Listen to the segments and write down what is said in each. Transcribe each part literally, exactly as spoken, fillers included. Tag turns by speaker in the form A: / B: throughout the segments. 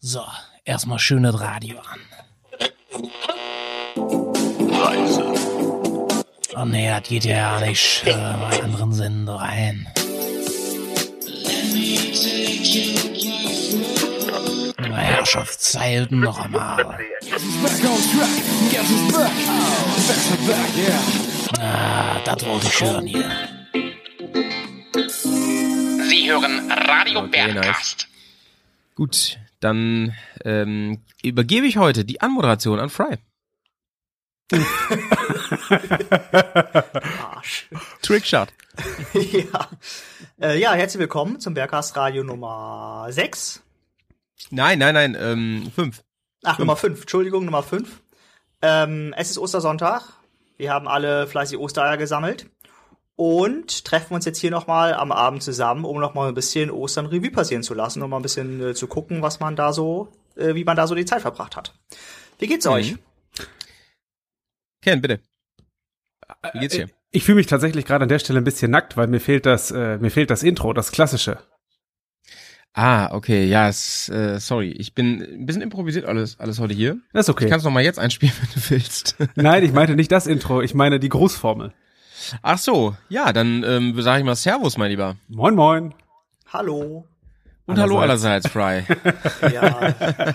A: So, erstmal schönes Radio an.
B: Reise.
A: Oh nee, das geht ja nicht. Äh, mal anderen Sender rein. Na, Herrschaftszeiten noch einmal. Ah, das wollte ich hören hier.
C: Sie hören Radio
D: Okay,
C: Bergkast.
D: nice. Gut, dann ähm, übergebe ich heute die Anmoderation an Fry.
E: Arsch.
D: Trickshot.
E: ja. Äh, ja, herzlich willkommen zum Bergkast Radio Nummer sechs.
D: Nein, nein, nein, ähm, fünf.
E: Ach,
D: Fünf.
E: Nummer fünf, Entschuldigung, Nummer fünf. Ähm, es ist Ostersonntag. Wir haben alle fleißig Ostereier gesammelt und treffen uns jetzt hier nochmal am Abend zusammen, um nochmal ein bisschen Ostern Revue passieren zu lassen, um mal ein bisschen äh, zu gucken, was man da so, äh, wie man da so die Zeit verbracht hat. Wie geht's
D: Mhm.
E: euch?
D: Ken, bitte. Wie geht's dir?
F: Ich fühle mich tatsächlich gerade an der Stelle ein bisschen nackt, weil mir fehlt das, äh, mir fehlt das Intro, das klassische.
D: Ah, okay, ja, es, äh, sorry, ich bin ein bisschen improvisiert alles, alles heute hier.
F: Das ist okay.
D: Ich kann es nochmal jetzt einspielen, wenn du willst.
F: Nein, ich meinte nicht das Intro, ich meine die Grußformel.
D: Ach so, ja, dann ähm, sage ich mal Servus, mein Lieber.
F: Moin, moin.
E: Hallo.
D: Und hallo
F: Allerseits.
D: allerseits, Fry.
E: Ja,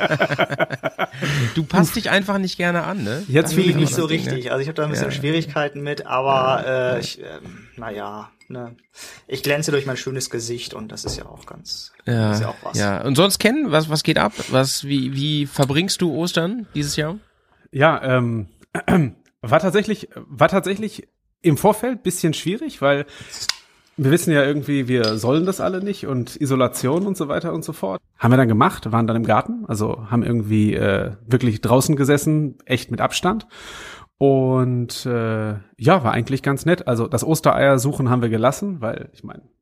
D: Du passt dich einfach nicht gerne an, ne?
F: Jetzt
D: Das
F: fühle
D: ist
F: ich
E: nicht
D: immer
E: so
D: das Ding,
E: richtig.
D: ne?
E: Also ich habe da ein bisschen
D: Ja.
E: Schwierigkeiten mit, aber äh, ich, ähm, naja, ne. Ich glänze durch mein schönes Gesicht und das ist ja auch ganz,
D: Ja,
E: ist ja auch was.
D: ja. Und sonst, Ken, was, was geht ab? Was, wie, wie verbringst du Ostern dieses Jahr?
F: Ja, ähm, war tatsächlich, war tatsächlich im Vorfeld bisschen schwierig, weil wir wissen ja irgendwie, wir sollen das alle nicht und Isolation und so weiter und so fort. Haben wir dann gemacht, waren dann im Garten, also haben irgendwie äh, wirklich draußen gesessen, echt mit Abstand. Und äh, ja, war eigentlich ganz nett. Also das Ostereier suchen haben wir gelassen, weil ich meine,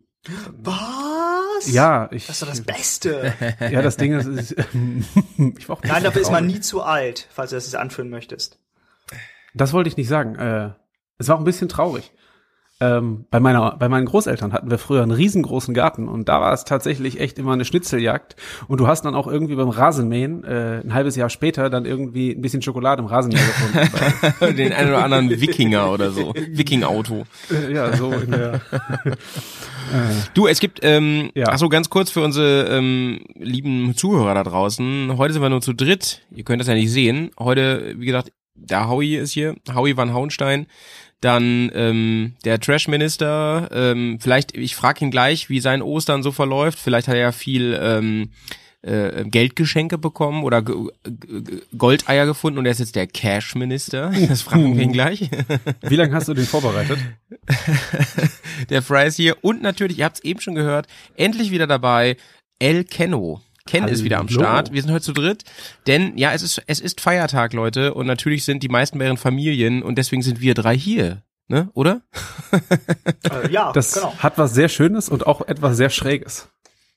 E: Was?
F: ja, ich
E: Das ist doch das Beste.
F: ja, das Ding ist, ist ich war auch ein
E: Nein,
F: bisschen
E: dafür ist man
F: traurig.
E: nie zu alt, falls du das jetzt anführen möchtest.
F: Das wollte ich nicht sagen. Äh, es war auch ein bisschen traurig. Ähm, bei meiner, bei meinen Großeltern hatten wir früher einen riesengroßen Garten und da war es tatsächlich echt immer eine Schnitzeljagd und du hast dann auch irgendwie beim Rasenmähen äh, ein halbes Jahr später dann irgendwie ein bisschen Schokolade im Rasenmäher gefunden.
D: Den einen oder anderen Wikinger oder so. Wiking-Auto.
F: Äh, ja, so in der.
D: Du, es gibt, ähm,
F: Ja.
D: ach so, ganz kurz für unsere ähm, lieben Zuhörer da draußen. Heute sind wir nur zu dritt. Ihr könnt das ja nicht sehen. Heute, wie gesagt, der Howie ist hier. Howie van Hauenstein. Dann ähm, der Trash-Minister. Ähm, vielleicht, ich frage ihn gleich, wie sein Ostern so verläuft. Vielleicht hat er ja viel ähm, äh, Geldgeschenke bekommen oder G- G- Goldeier gefunden und er ist jetzt der Cash-Minister. Das fragen wir ihn gleich.
F: Wie lange hast du den vorbereitet?
D: Der Fry ist hier und natürlich, ihr habt es eben schon gehört, endlich wieder dabei, El Kenno. Ken ist wieder am
F: Hallo.
D: Start. Wir sind heute zu dritt, denn ja, es ist es ist Feiertag, Leute, und natürlich sind die meisten bei ihren Familien und deswegen sind wir drei hier, ne? Oder?
E: Äh, ja,
F: Das
E: genau.
F: hat was sehr Schönes und auch etwas sehr Schräges.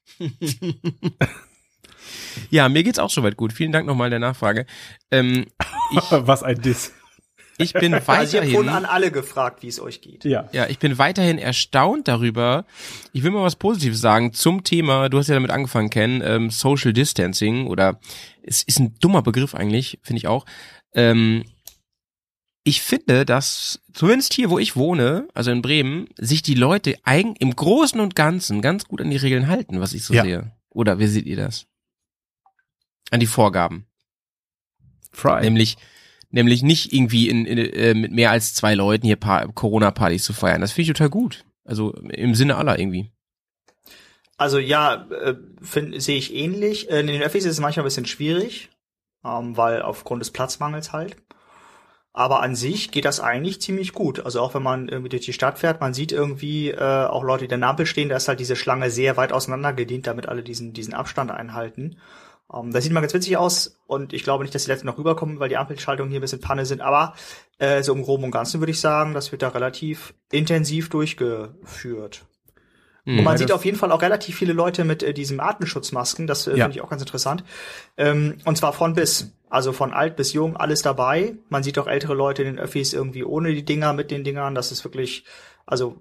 D: Ja, mir geht's auch soweit gut. Vielen Dank nochmal der Nachfrage. Ähm,
F: Was ein Diss.
D: ich bin
E: Also ich habe
D: weiterhin
E: vorhin an alle gefragt, wie es euch geht.
F: Ja.
D: Ja, ich bin weiterhin erstaunt darüber. Ich will mal was Positives sagen zum Thema, du hast ja damit angefangen, Ken, ähm, Social Distancing oder es ist ein dummer Begriff eigentlich, finde ich auch. Ähm, ich finde, dass zumindest hier, wo ich wohne, also in Bremen, sich die Leute eigen, im Großen und Ganzen ganz gut an die Regeln halten, was ich so
F: Ja.
D: sehe. Oder wie seht ihr das? An die Vorgaben.
F: Fry.
D: Nämlich Nämlich nicht irgendwie in, in, äh, mit mehr als zwei Leuten hier pa- Corona-Partys zu feiern. Das finde ich total gut. Also im Sinne aller irgendwie.
E: Also ja, äh, find- sehe ich ähnlich. Äh, In den Öffis ist es manchmal ein bisschen schwierig, ähm, weil aufgrund des Platzmangels halt. Aber an sich geht das eigentlich ziemlich gut. Also auch wenn man irgendwie durch die Stadt fährt, man sieht irgendwie äh, auch Leute, die in der Ampel stehen, da ist halt diese Schlange sehr weit auseinander gedient, damit alle diesen diesen Abstand einhalten. Um, das sieht mal ganz witzig aus und ich glaube nicht, dass die letzten noch rüberkommen, weil die Ampelschaltungen hier ein bisschen Panne sind, aber äh, so im Groben und Ganzen würde ich sagen, das wird da relativ intensiv durchgeführt.
D: Hm.
E: Und man
F: Ja,
E: sieht
F: das-
E: auf jeden Fall auch relativ viele Leute mit äh, diesem Atemschutzmasken, das äh,
F: Ja.
E: finde ich auch ganz interessant. Ähm, und zwar von bis, also von alt bis jung, alles dabei. Man sieht auch ältere Leute in den Öffis irgendwie ohne die Dinger, mit den Dingern, das ist wirklich, also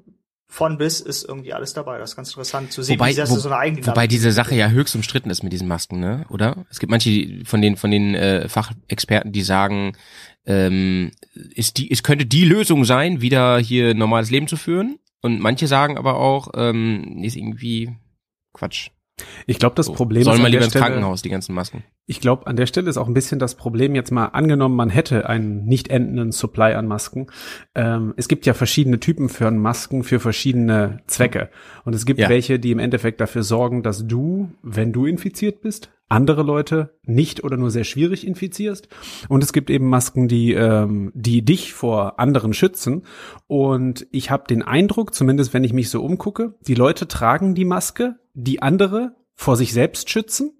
E: von bis ist irgendwie alles dabei. Das ist ganz interessant zu sehen,
D: Wobei,
E: wie sehr
D: wo,
E: so eine eigene
D: wobei diese Sache ja höchst umstritten ist mit diesen Masken, ne? Oder? Es gibt manche die- von den von den äh, Fachexperten, die sagen, ähm, ist die, es könnte die Lösung sein, wieder hier normales Leben zu führen. Und manche sagen aber auch, ähm, ist irgendwie Quatsch.
F: Ich glaube, das
D: So.
F: Problem
D: Sollen
F: ist
D: mal
F: an
D: lieber
F: der
D: ins
F: Stelle,
D: Krankenhaus, die ganzen Masken.
F: ich glaube, an der Stelle ist auch ein bisschen das Problem, jetzt mal angenommen, man hätte einen nicht endenden Supply an Masken. Ähm, es gibt ja verschiedene Typen für Masken für verschiedene Zwecke. Und es gibt
D: Ja.
F: welche, die im Endeffekt dafür sorgen, dass du, wenn du infiziert bist, andere Leute nicht oder nur sehr schwierig infizierst. Und es gibt eben Masken, die, ähm, die dich vor anderen schützen. Und ich habe den Eindruck, zumindest wenn ich mich so umgucke, die Leute tragen die Maske, die andere vor sich selbst schützen,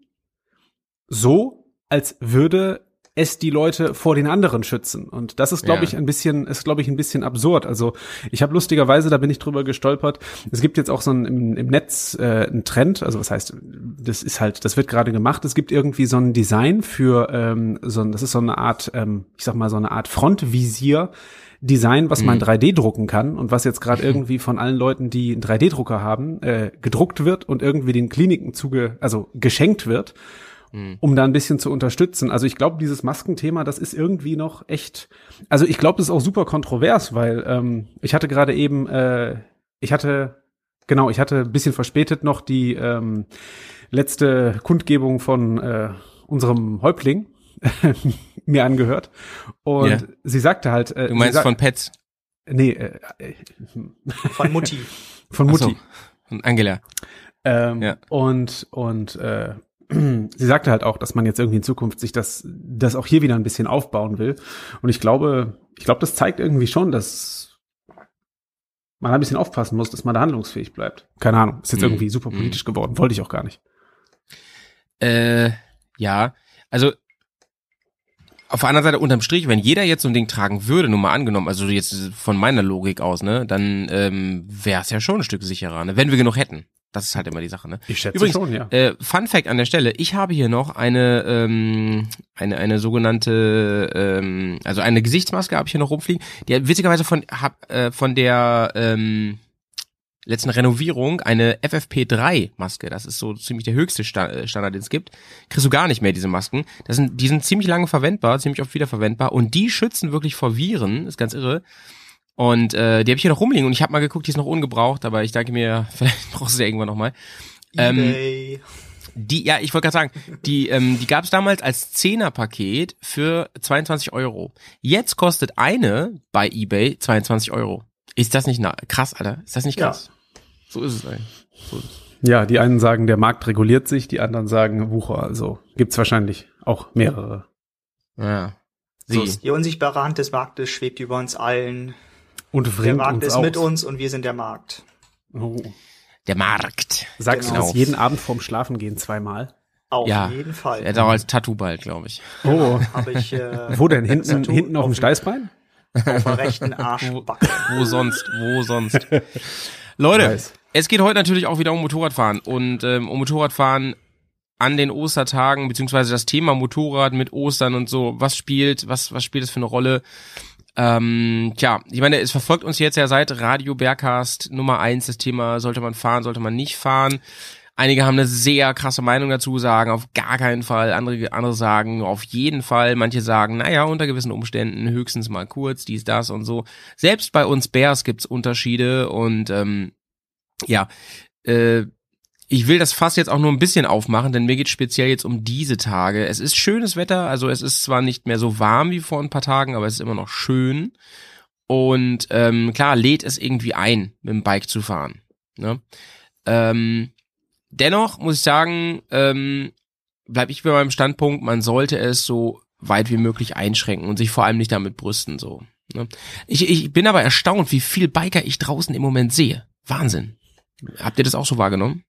F: so als würde es die Leute vor den anderen schützen. Und das ist, glaube
D: Ja.
F: ich, ein bisschen, ist, glaube ich, ein bisschen absurd. Also ich habe lustigerweise, da bin ich drüber gestolpert, es gibt jetzt auch so ein, im, im Netz äh, einen Trend, also was heißt, das ist halt, das wird gerade gemacht, es gibt irgendwie so ein Design für, ähm, so ein, das ist so eine Art, ähm, ich sag mal, so eine Art Frontvisier, Design, was man
D: Mhm.
F: drei D drucken kann und was jetzt gerade irgendwie von allen Leuten, die einen drei D Drucker haben, äh, gedruckt wird und irgendwie den Kliniken zuge, also geschenkt wird,
D: Mhm.
F: um da ein bisschen zu unterstützen. Also ich glaube, dieses Maskenthema, das ist irgendwie noch echt, also ich glaube, das ist auch super kontrovers, weil ähm, ich hatte gerade eben, äh, ich hatte, genau, ich hatte ein bisschen verspätet noch die ähm, letzte Kundgebung von äh, unserem Häuptling mir angehört und
D: Ja.
F: sie sagte halt, äh,
D: Du meinst
F: sie sa-
D: von Pets?
F: nee, äh, äh,
E: von Mutti.
F: von
D: Ach
F: Mutti.
D: so, von Angela.
F: Ähm,
D: Ja.
F: Und und äh, sie sagte halt auch, dass man jetzt irgendwie in Zukunft sich das das auch hier wieder ein bisschen aufbauen will. Und ich glaube, ich glaube, das zeigt irgendwie schon, dass man ein bisschen aufpassen muss, dass man da handlungsfähig bleibt. Keine Ahnung, ist jetzt
D: Mhm.
F: irgendwie super politisch geworden, wollte ich auch gar nicht.
D: Äh, ja, also auf der anderen Seite unterm Strich, wenn jeder jetzt so ein Ding tragen würde, nur mal angenommen, also jetzt von meiner Logik aus, ne, dann ähm, wäre es ja schon ein Stück sicherer, ne, wenn wir genug hätten. Das ist halt immer die Sache, ne?
F: Ich schätze
D: Übrigens,
F: schon, ja.
D: Äh, Fun Fact an der Stelle, ich habe hier noch eine ähm, eine eine sogenannte ähm, also eine Gesichtsmaske habe ich hier noch rumfliegen, die witzigerweise von hab, äh, von der ähm, letzten Renovierung eine F F P drei Maske, das ist so ziemlich der höchste Sta- Standard, den es gibt, kriegst du gar nicht mehr diese Masken. Das sind die sind ziemlich lange verwendbar, ziemlich oft wiederverwendbar und die schützen wirklich vor Viren, ist ganz irre. Und äh, die habe ich hier noch rumliegen und ich habe mal geguckt, die ist noch ungebraucht, aber ich denke mir, vielleicht brauchst du ja irgendwann nochmal. Ähm,
E: eBay.
D: die, ja, ich wollte gerade sagen, die, ähm, die gab es damals als Zehner-Paket für zweiundzwanzig Euro. Jetzt kostet eine bei eBay zweiundzwanzig Euro. Ist das nicht na krass, Alter? Ist das nicht krass? Ja. So ist es eigentlich. So ist es.
F: Ja, die einen sagen, der Markt reguliert sich, die anderen sagen Wucher. Also gibt's wahrscheinlich auch mehrere.
D: Ja.
E: So,
D: Sie.
E: die unsichtbare Hand des Marktes schwebt über uns allen.
F: Und
E: Der
F: bringt
E: Markt
F: uns
E: ist
F: aus.
E: mit uns und wir sind der Markt.
F: Oh.
D: Der Markt.
F: Sagst
E: Genau.
F: du das jeden Abend vorm Schlafengehen zweimal?
E: Auf
D: Ja.
E: jeden Fall.
D: Er hat auch als Tattoo bald, glaube ich.
F: Oh.
E: Habe ich äh,
F: Wo denn? Hinten,
E: Tattoo
F: hinten auf dem
E: auf-
F: Steißbein?
E: auf der rechten Arschbacke.
D: Wo sonst? Wo sonst? Leute,
F: Nice.
D: es geht heute natürlich auch wieder um Motorradfahren und ähm, um Motorradfahren an den Ostertagen, beziehungsweise das Thema Motorrad mit Ostern und so. Was spielt, was, was spielt es für eine Rolle? Ähm, tja, ich meine, es verfolgt uns jetzt ja seit Radio Bergcast Nummer eins das Thema, sollte man fahren, sollte man nicht fahren. Einige haben eine sehr krasse Meinung dazu, sagen auf gar keinen Fall, andere, andere sagen auf jeden Fall, manche sagen, naja, unter gewissen Umständen höchstens mal kurz, dies, das und so. Selbst bei uns Bears gibt's Unterschiede und ähm, ja, äh, ich will das Fass jetzt auch nur ein bisschen aufmachen, denn mir geht speziell jetzt um diese Tage. Es ist schönes Wetter, also es ist zwar nicht mehr so warm wie vor ein paar Tagen, aber es ist immer noch schön. Und ähm, klar, lädt es irgendwie ein, mit dem Bike zu fahren. Ne? Ähm, dennoch muss ich sagen, ähm, bleib ich bei meinem Standpunkt, man sollte es so weit wie möglich einschränken und sich vor allem nicht damit brüsten. So. Ne? Ich, ich bin aber erstaunt, wie viel Biker ich draußen im Moment sehe. Wahnsinn. Habt ihr das auch so wahrgenommen?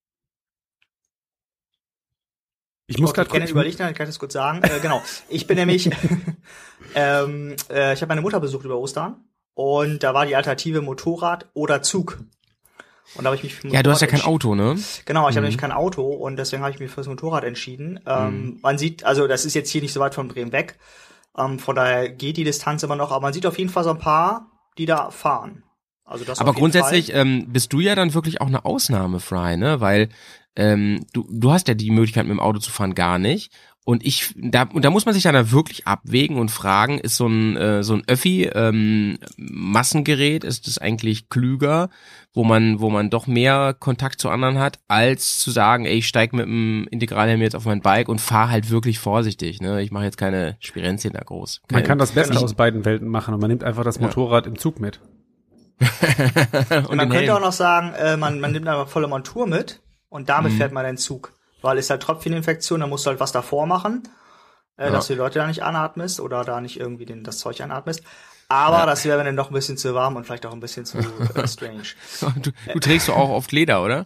F: Ich muss
E: Okay,
F: gerade
E: Kenneth
F: kurz...
E: überlegt, dann kann ich das kurz sagen. Äh, genau. Ich bin nämlich, ähm, äh, ich habe meine Mutter besucht über Ostern und da war die Alternative Motorrad oder Zug. Und da habe ich mich für
D: Ja, du hast ja kein
E: entschieden.
D: Auto, ne?
E: Genau, ich habe
D: Mhm.
E: nämlich kein Auto und deswegen habe ich mich fürs Motorrad entschieden. Ähm, man sieht, also das ist jetzt hier nicht so weit von Bremen weg, ähm, von daher geht die Distanz immer noch, aber man sieht auf jeden Fall so ein paar, die da fahren. Also das
D: Aber
E: auf jeden
D: grundsätzlich
E: Fall.
D: ähm, bist du ja dann wirklich auch eine Ausnahme, Fry, ne? Weil ähm, du du hast ja die Möglichkeit mit dem Auto zu fahren gar nicht. Und ich, da, und da muss man sich dann da wirklich abwägen und fragen, ist so ein, äh, so ein Öffi, ähm, Massengerät, ist das eigentlich klüger, wo man, wo man doch mehr Kontakt zu anderen hat, als zu sagen, ey, ich steig mit dem Integralhelm jetzt auf mein Bike und fahr halt wirklich vorsichtig, ne? Ich mache jetzt keine Spirenzien da groß. Keine,
F: Man kann das Beste
E: Genau.
F: aus beiden Welten machen und man nimmt einfach das
D: Ja.
F: Motorrad im Zug mit.
E: Und man
D: den
E: könnte
D: Helm.
E: auch noch sagen, äh, man, man nimmt einfach volle Montur mit und damit
D: Mhm.
E: fährt man den Zug. Weil es halt Tröpfcheninfektion, da musst du halt was davor machen, äh,
D: Ja.
E: dass du die Leute da nicht anatmest oder da nicht irgendwie den, das Zeug anatmest. Aber
D: Ja.
E: das wäre dann noch ein bisschen zu warm und vielleicht auch ein bisschen zu äh, strange.
D: Du, du trägst doch auch oft Leder, oder?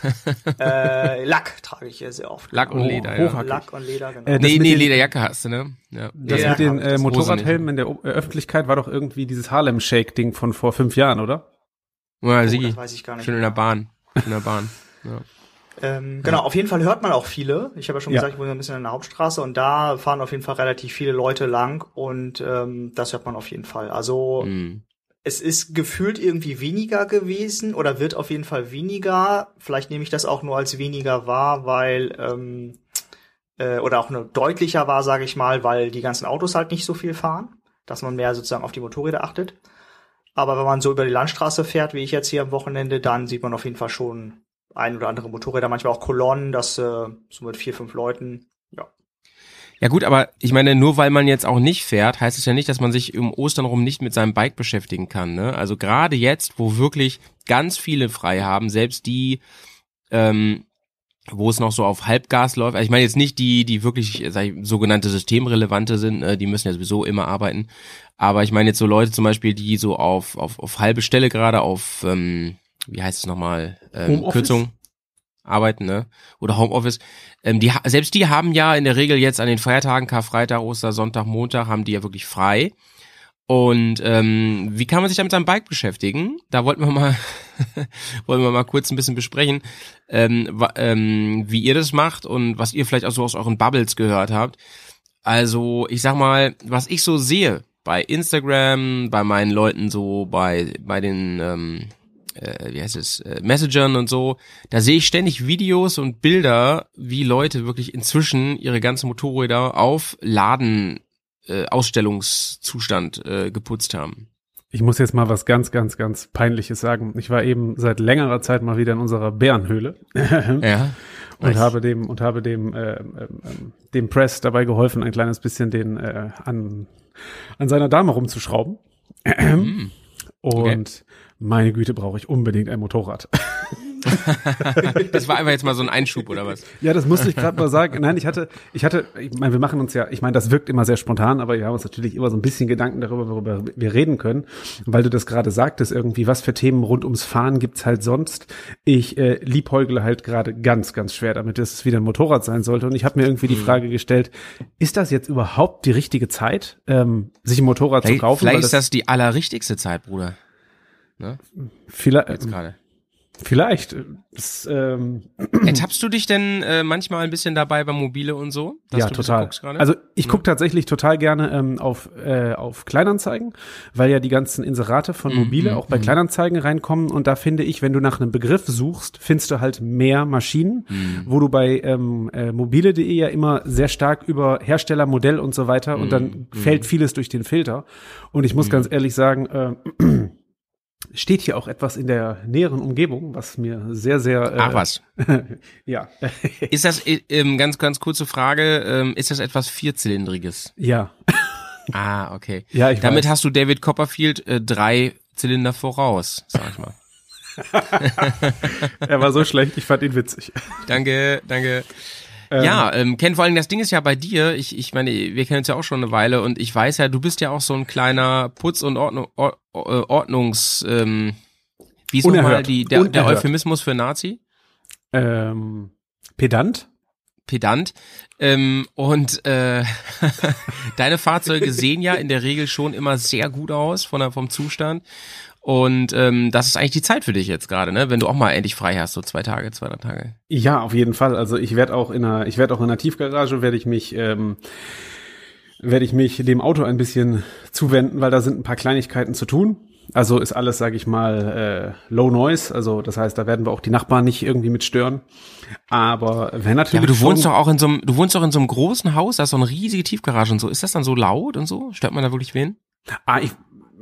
E: äh, Lack trage ich hier sehr oft.
D: Lack und
F: Oh,
D: Leder, ja.
F: hochhackig.
E: Lack und Leder, genau.
F: Äh, Das
D: Nee,
F: mit
D: nee,
F: den-
D: Lederjacke hast du, ne? Ja.
F: Das
E: Ja,
F: mit den
E: ja,
F: äh,
E: das
F: Motorradhelmen in der O- äh, Öffentlichkeit war doch irgendwie dieses Harlem-Shake-Ding von vor fünf Jahren, oder?
D: Ja,
E: Oh,
D: Sigi,
E: das weiß ich gar nicht.
D: schön in der Bahn. In der Bahn. Ja.
E: Ähm, genau, auf jeden Fall hört man auch viele. Ich habe ja schon
F: Ja.
E: gesagt, ich wohne ein bisschen in der Hauptstraße und da fahren auf jeden Fall relativ viele Leute lang und ähm, das hört man auf jeden Fall. Also
D: Mhm.
E: es ist gefühlt irgendwie weniger gewesen oder wird auf jeden Fall weniger. Vielleicht nehme ich das auch nur als weniger wahr, weil ähm, äh, oder auch nur deutlicher war, sage ich mal, weil die ganzen Autos halt nicht so viel fahren, dass man mehr sozusagen auf die Motorräder achtet. Aber wenn man so über die Landstraße fährt, wie ich jetzt hier am Wochenende, dann sieht man auf jeden Fall schon ein oder andere Motorräder, manchmal auch Kolonnen, das äh, so mit vier, fünf Leuten. Ja.
D: Ja gut, aber ich meine, nur weil man jetzt auch nicht fährt, heißt es ja nicht, dass man sich um Ostern rum nicht mit seinem Bike beschäftigen kann, ne? Also gerade jetzt, wo wirklich ganz viele frei haben, selbst die, ähm, wo es noch so auf Halbgas läuft, also ich meine jetzt nicht die, die wirklich, sag ich, sogenannte systemrelevante sind, äh, die müssen ja sowieso immer arbeiten, aber ich meine jetzt so Leute zum Beispiel, die so auf, auf, auf halbe Stelle gerade auf, ähm, wie heißt es nochmal, ähm,
F: Homeoffice?
D: Kürzung arbeiten, ne? Oder Homeoffice. Ähm, die, ha- selbst die haben ja in der Regel jetzt an den Feiertagen, Karfreitag, Oster, Sonntag, Montag, haben die ja wirklich frei. Und ähm, wie kann man sich da mit seinem Bike beschäftigen? Da wollten wir mal, wollen wir mal kurz ein bisschen besprechen, ähm, wa- ähm, wie ihr das macht und was ihr vielleicht auch so aus euren Bubbles gehört habt. Also ich sag mal, was ich so sehe bei Instagram, bei meinen Leuten so, bei bei den ähm, äh, wie heißt es, äh, Messagern und so, da sehe ich ständig Videos und Bilder, wie Leute wirklich inzwischen ihre ganzen Motorräder auf Laden äh, Ausstellungszustand äh, geputzt haben.
F: Ich muss jetzt mal was ganz, ganz, ganz Peinliches sagen. Ich war eben seit längerer Zeit mal wieder in unserer Bärenhöhle
D: Ja.
F: und
D: Nice.
F: habe dem und habe dem äh, ähm, ähm, dem Press dabei geholfen, ein kleines bisschen den äh, an an seiner Dame rumzuschrauben.
D: Mhm.
F: Und meine Güte, brauche ich unbedingt ein Motorrad.
D: Das war einfach jetzt mal so ein Einschub oder was?
F: Ja, das musste ich gerade mal sagen. Nein, ich hatte, ich hatte, ich meine, wir machen uns ja, ich meine, das wirkt immer sehr spontan, aber wir haben uns natürlich immer so ein bisschen Gedanken darüber, worüber wir reden können, weil du das gerade sagtest, irgendwie, was für Themen rund ums Fahren gibt's halt sonst. Ich äh, liebäugle halt gerade ganz, ganz schwer damit, dass es wieder ein Motorrad sein sollte. Und ich habe mir irgendwie die Frage gestellt, ist das jetzt überhaupt die richtige Zeit, ähm, sich ein Motorrad zu
D: Vielleicht,
F: kaufen?
D: vielleicht
F: Weil
D: ist das die allerrichtigste Zeit, Bruder.
F: vielleicht,
D: Jetzt gerade.
F: vielleicht. Das, ähm,
D: Ertappst du dich denn äh, manchmal ein bisschen dabei bei Mobile und so? Dass
F: ja,
D: du ein bisschen
F: total.
D: guckst gerade?
F: Also ich
D: Ja.
F: gucke tatsächlich total gerne ähm, auf äh, auf Kleinanzeigen, weil ja die ganzen Inserate von Mobile
D: Mhm,
F: auch bei
D: mhm.
F: Kleinanzeigen reinkommen und da finde ich, wenn du nach einem Begriff suchst, findest du halt mehr Maschinen,
D: Mhm.
F: wo du bei ähm, äh, mobile punkt de ja immer sehr stark über Hersteller, Modell und so weiter und dann
D: Mhm.
F: fällt vieles durch den Filter und ich muss
D: Mhm.
F: ganz ehrlich sagen, äh, steht hier auch etwas in der näheren Umgebung, was mir sehr, sehr äh,
D: Ach was.
F: ja,
D: Ist das, äh, ähm, ganz, ganz kurze Frage, ähm, ist das etwas Vierzylindriges?
F: ja,
D: Ah, okay.
F: ja, ich
D: Damit
F: weiß.
D: hast du David Copperfield äh, drei Zylinder voraus, sag ich mal.
F: Er war so schlecht, ich fand ihn witzig.
D: Danke, danke.
F: Ähm,
D: Ja, ähm, Ken, vor allem das Ding ist ja bei dir, ich, ich meine, wir kennen uns ja auch schon eine Weile und ich weiß ja, du bist ja auch so ein kleiner Putz- und Ordnung, Or, Or, Ordnungs, ähm, wie ist nochmal
F: Unerhört.
D: die, der, der
F: Unerhört.
D: Euphemismus für Nazi?
F: Ähm, Pedant?
D: Pedant. Ähm, und äh, deine Fahrzeuge sehen ja in der Regel schon immer sehr gut aus von der, vom Zustand. Und ähm, das ist eigentlich die Zeit für dich jetzt gerade, ne? Wenn du auch mal endlich frei hast, so zwei Tage, zwei, drei Tage.
F: Ja, auf jeden Fall. Also ich werde auch in einer, ich werde auch in einer Tiefgarage werde ich mich, ähm, werde ich mich dem Auto ein bisschen zuwenden, weil da sind ein paar Kleinigkeiten zu tun. Also ist alles, sage ich mal, äh, Low Noise. Also das heißt, da werden wir auch die Nachbarn nicht irgendwie mit stören. Aber wenn natürlich.
D: Ja, aber du
F: schon,
D: wohnst doch auch in so einem, du wohnst doch in so einem großen Haus, da ist so eine riesige Tiefgarage und so. Ist das dann so laut und so? Stört man da wirklich wen?
F: Ah, ich,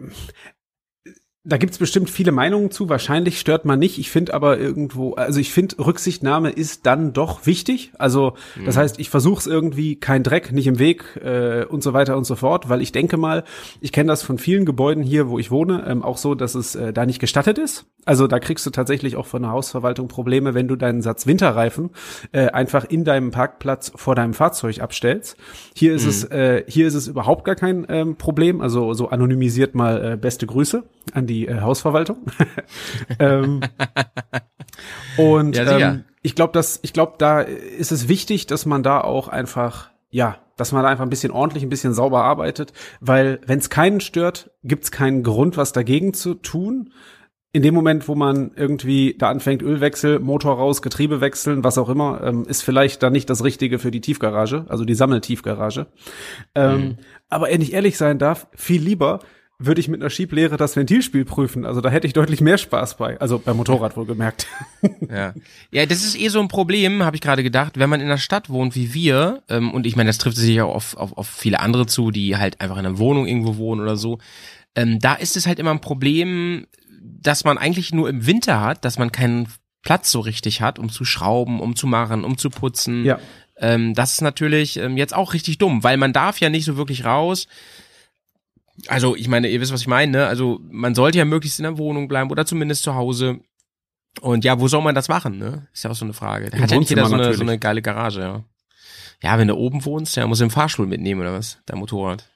F: da gibt's bestimmt viele Meinungen zu. Wahrscheinlich stört man nicht. Ich finde aber irgendwo, also ich finde, Rücksichtnahme ist dann doch wichtig. Also das
D: Mhm.
F: heißt, ich versuche es irgendwie, kein Dreck, nicht im Weg äh, und so weiter und so fort. Weil ich denke mal, ich kenne das von vielen Gebäuden hier, wo ich wohne, ähm, auch so, dass es äh, da nicht gestattet ist. Also da kriegst du tatsächlich auch von der Hausverwaltung Probleme, wenn du deinen Satz Winterreifen äh, einfach in deinem Parkplatz vor deinem Fahrzeug abstellst. Hier ist
D: Mhm.
F: es, äh, hier ist es überhaupt gar kein ähm, Problem. Also so anonymisiert mal äh, beste Grüße an die äh, Hausverwaltung. ähm, und
D: Ja, sicher.
F: ähm, ich glaube, dass ich glaube, da ist es wichtig, dass man da auch einfach, ja, dass man da einfach ein bisschen ordentlich, ein bisschen sauber arbeitet, weil wenn es keinen stört, gibt es keinen Grund, was dagegen zu tun. In dem Moment, wo man irgendwie da anfängt, Ölwechsel, Motor raus, Getriebe wechseln, was auch immer, ähm, ist vielleicht dann nicht das Richtige für die Tiefgarage, also die Sammeltiefgarage. Ähm,
D: Mhm.
F: Aber wenn ich ehrlich sein darf, viel lieber würde ich mit einer Schieblehre das Ventilspiel prüfen. Also da hätte ich deutlich mehr Spaß bei. Also beim Motorrad wohlgemerkt.
D: Ja. Ja, das ist eh so ein Problem, habe ich gerade gedacht, wenn man in einer Stadt wohnt wie wir, ähm, und ich meine, das trifft sich auch auf, auf, auf viele andere zu, die halt einfach in einer Wohnung irgendwo wohnen oder so, ähm, da ist es halt immer ein Problem, dass man eigentlich nur im Winter hat, dass man keinen Platz so richtig hat, um zu schrauben, um zu machen, um zu putzen.
F: Ja.
D: Ähm, das ist natürlich ähm, jetzt auch richtig dumm, weil man darf ja nicht so wirklich raus. Also ich meine, ihr wisst, was ich meine, ne? Also man sollte ja möglichst in der Wohnung bleiben oder zumindest zu Hause. Und ja, wo soll man das machen, ne? Ist ja auch so eine Frage. Da
F: Im
D: hat ja nicht jeder so
F: Wohnzimmer
D: eine, so
F: natürlich.
D: eine geile Garage, ja. Ja, wenn du oben wohnst, ja, musst du den Fahrstuhl mitnehmen oder was? Dein Motorrad.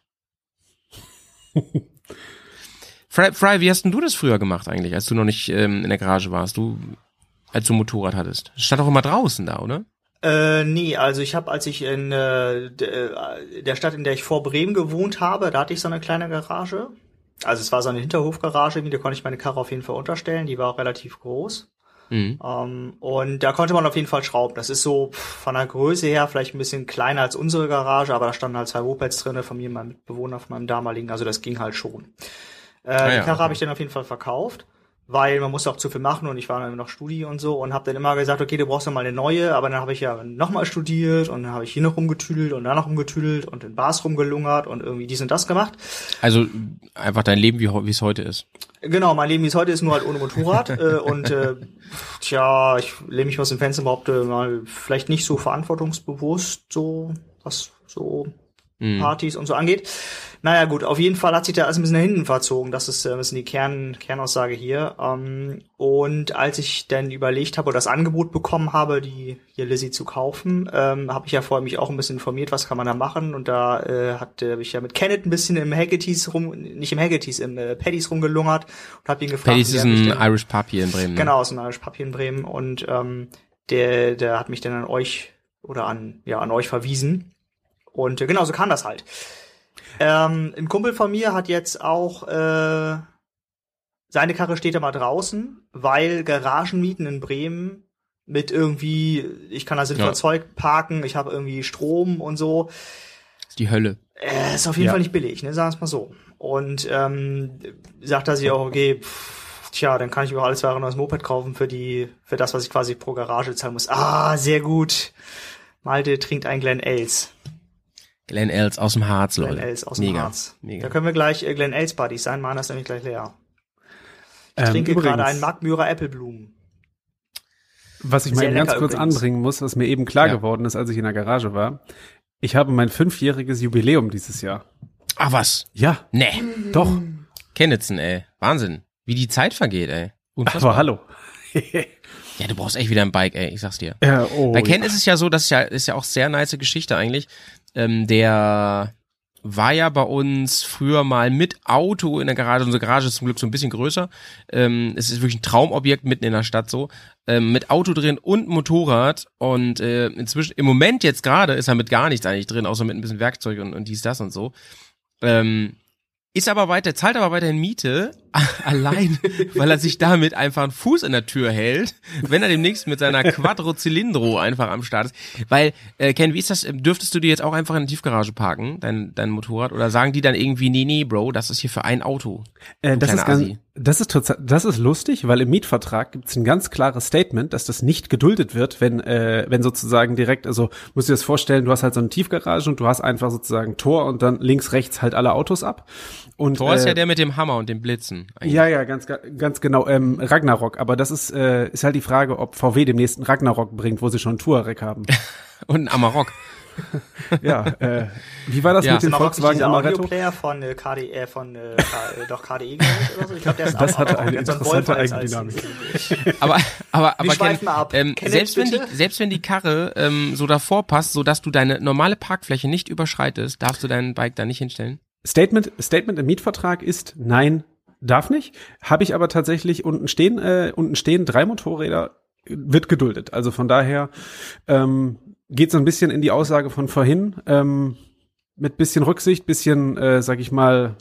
D: Fry, Fry, wie hast denn du das früher gemacht eigentlich, als du noch nicht ähm, in der Garage warst? Du, als du ein Motorrad hattest. Das stand doch immer draußen da, oder?
E: Äh, nee, also ich habe, als ich in äh, de, der Stadt, in der ich vor Bremen gewohnt habe, da hatte ich so eine kleine Garage. Also es war so eine Hinterhofgarage, da konnte ich meine Karre auf jeden Fall unterstellen, die war auch relativ groß.
D: Mhm.
E: Ähm, und da konnte man auf jeden Fall schrauben. Das ist so pff, von der Größe her vielleicht ein bisschen kleiner als unsere Garage, aber da standen halt zwei Mopeds drinne von mir, meinem Mitbewohner, von meinem damaligen, also das ging halt schon. Äh,
D: Ah,
E: die
D: ja,
E: Karre
D: okay.
E: habe ich dann auf jeden Fall verkauft, weil man musste auch zu viel machen und ich war dann noch Studi und so und habe dann immer gesagt, okay, du brauchst noch mal eine neue, aber dann habe ich ja nochmal studiert und dann habe ich hier noch rumgetüdelt und da noch rumgetüdelt und in Bars rumgelungert und irgendwie dies und das gemacht.
D: Also einfach dein Leben, wie wie es heute ist.
E: Genau, mein Leben, wie es heute ist, nur halt ohne Motorrad äh, und äh, tja, ich lehne mich aus dem Fenster, behaupte mal, vielleicht nicht so verantwortungsbewusst, so was so
D: Mhm.
E: Partys und so angeht. Naja gut, auf jeden Fall hat sich da alles ein bisschen nach hinten verzogen. Das ist äh, ein bisschen die Kern, Kernaussage hier. Ähm, und als ich dann überlegt habe oder das Angebot bekommen habe, die hier Lizzie zu kaufen, ähm, habe ich ja vorher mich auch ein bisschen informiert, was kann man da machen. Und da äh, hatte ich ja mit Kenneth ein bisschen im Haggerty's rum, nicht im Haggerty's, im äh, Paddy's rumgelungert und habe ihn gefragt.
D: Paddy's
E: wie
D: ist
E: er mich
D: ein
E: denn-
D: Irish Pub hier in Bremen. Ne?
E: Genau, ist ein Irish Pub hier in Bremen und ähm, der, der hat mich dann an euch oder an, ja, an euch verwiesen. Und äh, genau, so kam das halt. Ähm, ein Kumpel von mir hat jetzt auch äh, seine Karre steht da mal draußen, weil Garagenmieten in Bremen mit irgendwie, ich kann da sinnvoll
D: Ja.
E: Zeug parken, ich habe irgendwie Strom und so,
D: Ist die Hölle.
E: äh, ist auf jeden
F: Ja.
E: Fall nicht billig, ne, sagen wir es mal so. Und ähm, sagt er sich auch, okay, pff, tja, dann kann ich mir auch alles weitere neues Moped kaufen für die, für das, was ich quasi pro Garage zahlen muss. Ah, sehr gut. Malte trinkt ein Glen Ales.
D: Glen Ales aus dem Harz, Leute.
E: Glen Ales aus dem
D: Mega.
E: Harz.
D: Mega.
E: Da können wir gleich äh, Glen Ales Buddies sein, meiner ist nämlich gleich leer. Ich
F: Ähm,
E: trinke
F: übrigens,
E: gerade einen Markmührer Äppelblumen.
F: was ich mal
E: Sehr
F: eben ganz
E: lecker
F: kurz
E: übrigens.
F: anbringen muss, was mir eben klar
D: Ja.
F: geworden ist, als ich in der Garage war. Ich habe mein fünfjähriges Jubiläum dieses Jahr.
D: Ach was?
F: Ja,
D: Nee.
F: doch.
D: Kennetzen, ey. Wahnsinn. Wie die Zeit vergeht, ey. Unfassbar.
F: Aber hallo.
D: Ja, du brauchst echt wieder ein Bike, ey. Ich sag's dir.
F: Ja, oh,
D: Bei Ken
F: ja.
D: ist es ja so, das ist ja, ist ja auch sehr nice Geschichte eigentlich. Ähm, der war ja bei uns früher mal mit Auto in der Garage. Unsere Garage ist zum Glück so ein bisschen größer. Ähm, es ist wirklich ein Traumobjekt mitten in der Stadt so. Ähm, mit Auto drin und Motorrad. Und äh, inzwischen, im Moment jetzt gerade ist er mit gar nichts eigentlich drin, außer mit ein bisschen Werkzeug und, und dies, das und so. Ähm, ist aber weiter, zahlt aber weiterhin Miete allein, weil er sich damit einfach einen Fuß in der Tür hält, wenn er demnächst mit seiner Quattro Cilindro einfach am Start ist. Weil, äh, Ken, wie ist das? Dürftest du dir jetzt auch einfach in der Tiefgarage parken, dein, dein Motorrad? Oder sagen die dann irgendwie, nee, nee, Bro, das ist hier für ein Auto?
F: Äh, das ist ganz, das ist total, das ist lustig, weil im Mietvertrag gibt es ein ganz klares Statement, dass das nicht geduldet wird, wenn, äh, wenn sozusagen direkt, also musst du dir das vorstellen, du hast halt so eine Tiefgarage und du hast einfach sozusagen Tor und dann links, rechts halt alle Autos ab. Und,
D: Tor ist
F: äh,
D: ja der mit dem Hammer und dem Blitzen. Eigentlich.
F: Ja, ja, ganz, ganz genau. Ähm, Ragnarok, aber das ist, äh, ist halt die Frage, ob V W dem nächsten Ragnarok bringt, wo sie schon einen Touareg haben.
D: Und einen Amarok.
F: Ja, äh, wie war das
D: Ja.
F: mit dem Volkswagen Amaretto?
E: Audioplayer von äh, K D E, äh, von äh, K, äh, doch K D E glaube ich oder so. Ich glaube, der ist
F: Das
E: auch,
F: hatte
E: auch
F: eine
E: so ein
F: interessante
E: Wolf als-
F: Eigendynamik.
D: Aber, aber, aber
E: Wir
D: Ken,
E: schweifen ab.
D: ähm,
E: Kenneth,
D: selbst wenn die,
E: bitte?
D: selbst wenn die Karre ähm, so davor passt, so dass du deine normale Parkfläche nicht überschreitest, darfst du dein Bike da nicht hinstellen?
F: Statement, Statement im Mietvertrag ist, nein, darf nicht. Habe ich aber tatsächlich unten stehen, äh, unten stehen drei Motorräder, wird geduldet. Also von daher ähm, geht so ein bisschen in die Aussage von vorhin, ähm, mit bisschen Rücksicht, bisschen, äh, sag ich mal,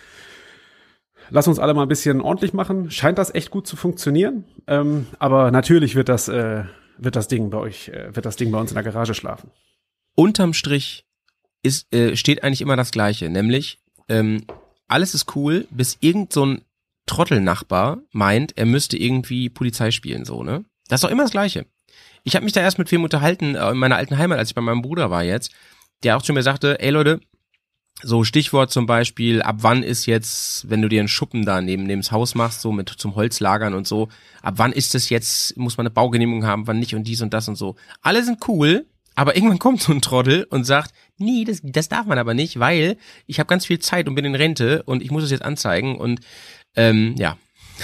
F: lass uns alle mal ein bisschen ordentlich machen. Scheint das echt gut zu funktionieren. Ähm, aber natürlich wird das, äh, wird das Ding bei euch, äh, wird das Ding bei uns in der Garage schlafen.
D: Unterm Strich ist, äh, steht eigentlich immer das Gleiche, nämlich ähm, alles ist cool, bis irgend so ein Trottelnachbar meint, er müsste irgendwie Polizei spielen, so, ne? Das ist doch immer das Gleiche. Ich habe mich da erst mit wem unterhalten, äh, in meiner alten Heimat, als ich bei meinem Bruder war jetzt, der auch zu mir sagte, ey Leute, so Stichwort zum Beispiel, ab wann ist jetzt, wenn du dir einen Schuppen da neben, neben das Haus machst, so mit zum Holzlagern und so, ab wann ist das jetzt, muss man eine Baugenehmigung haben, wann nicht und dies und das und so. Alle sind cool, aber irgendwann kommt so ein Trottel und sagt, nee, das, das darf man aber nicht, weil ich habe ganz viel Zeit und bin in Rente und ich muss es jetzt anzeigen und ähm, ja.